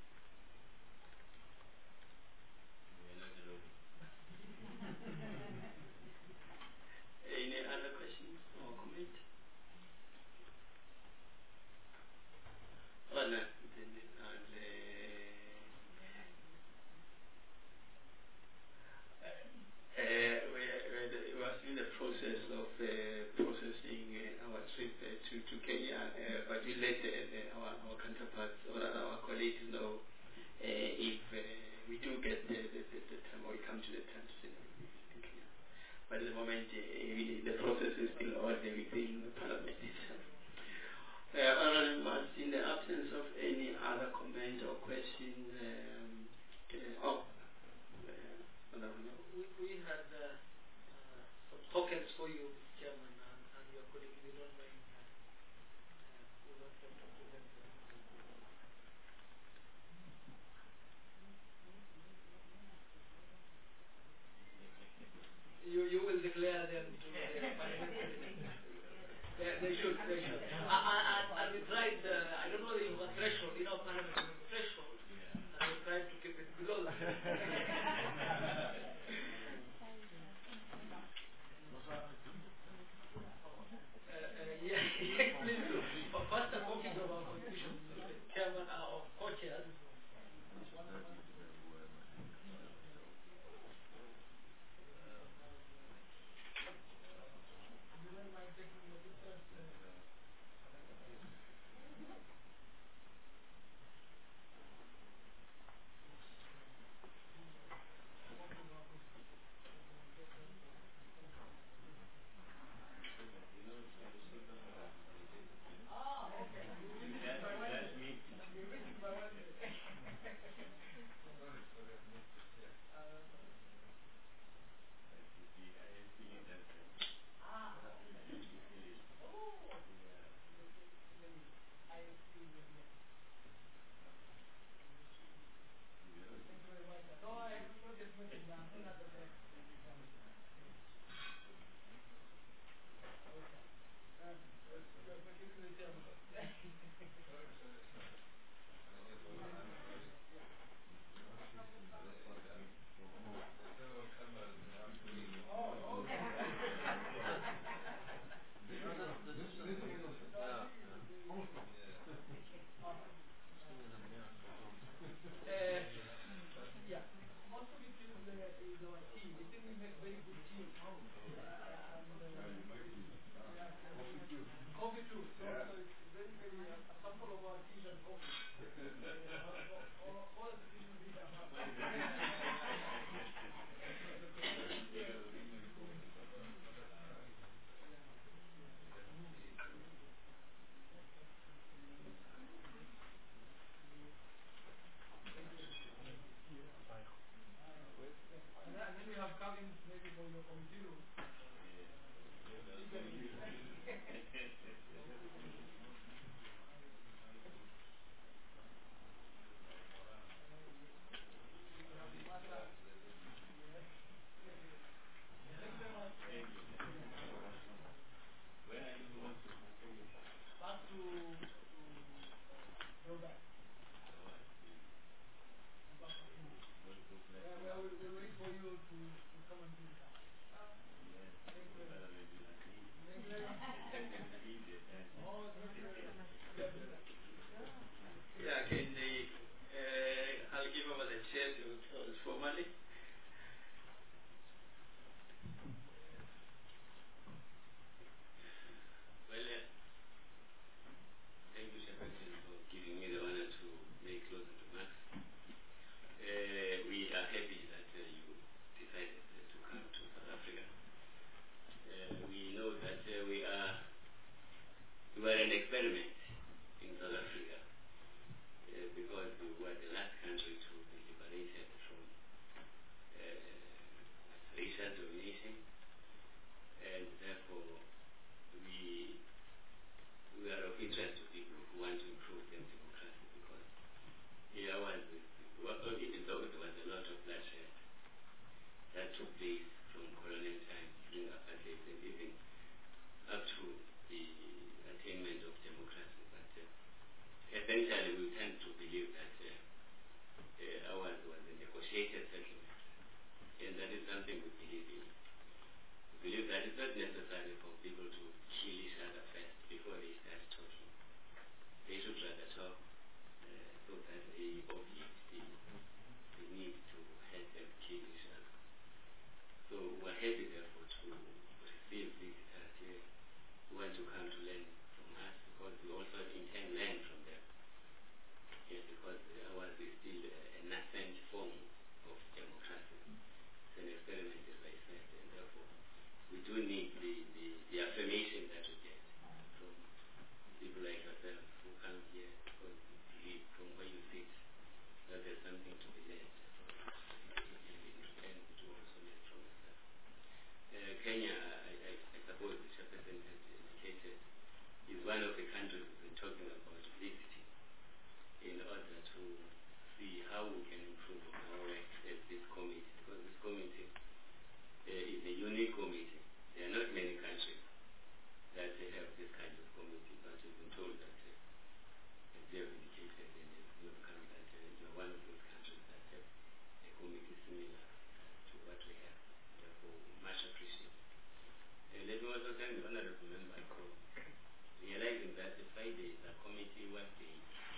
So we're happy therefore to receive visitors here who want to come to learn from us, because we also intend to learn from them. Yes, because ours is still a nascent form of democracy. It's an experiment, as I said, and therefore we do need the affirmation that we get from people like yourself who come here, because we believe from where you sit that there's something to be learned from us, and in return we do also learn from yourself. Kenya, I suppose the chairperson has indicated, is one of the countries we've been talking about visiting in order to see how we can improve on our work as this committee, because this committee is a unique committee. There are not many countries that have this kind of committee, but we've been told that, as they have indicated in the come that you're one of those countries that have a committee similar to what we have. Therefore, much appreciated. Let me also thank the honorable member for realizing that the Friday is a committee work day.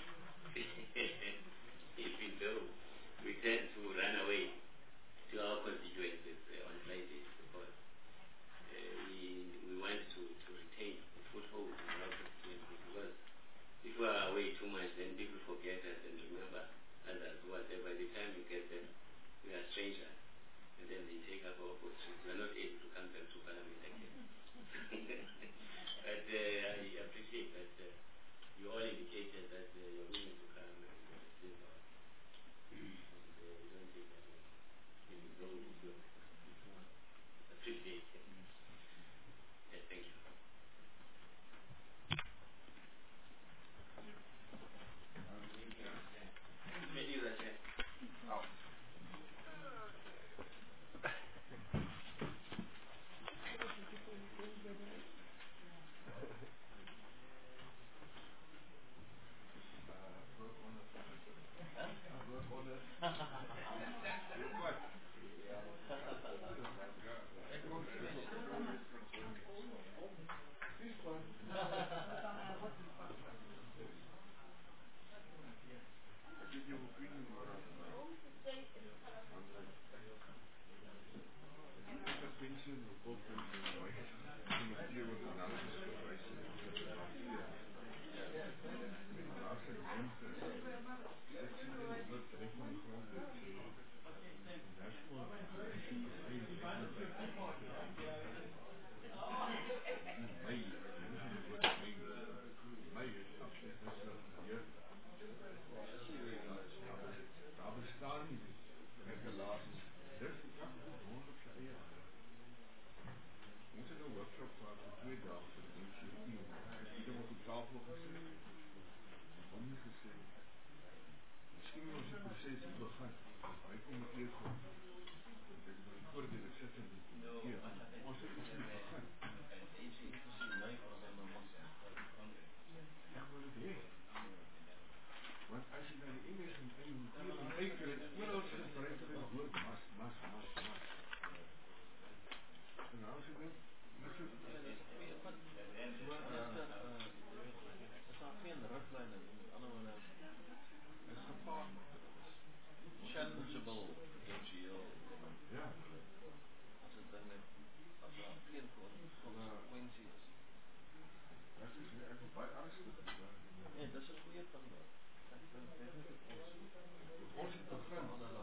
Even though we tend to run away to our constituencies on Fridays, because we want to retain the foothold in our constituencies, because if we are away too much, then people forget us and remember others who are there. By the time we get them, we are strangers, and then they take up our positions. We are not able to come back to Parliament again. But I appreciate that you all indicated that you're willing to come and receive us. And we don't take that in wrong look. Appreciate it. Yes, thank you. Challengeable potentieel. Ja. Als het dan met als er geen consequenties. Dat is eigenlijk baie angstig. Nee, dat is een goeie punt. Ons het begin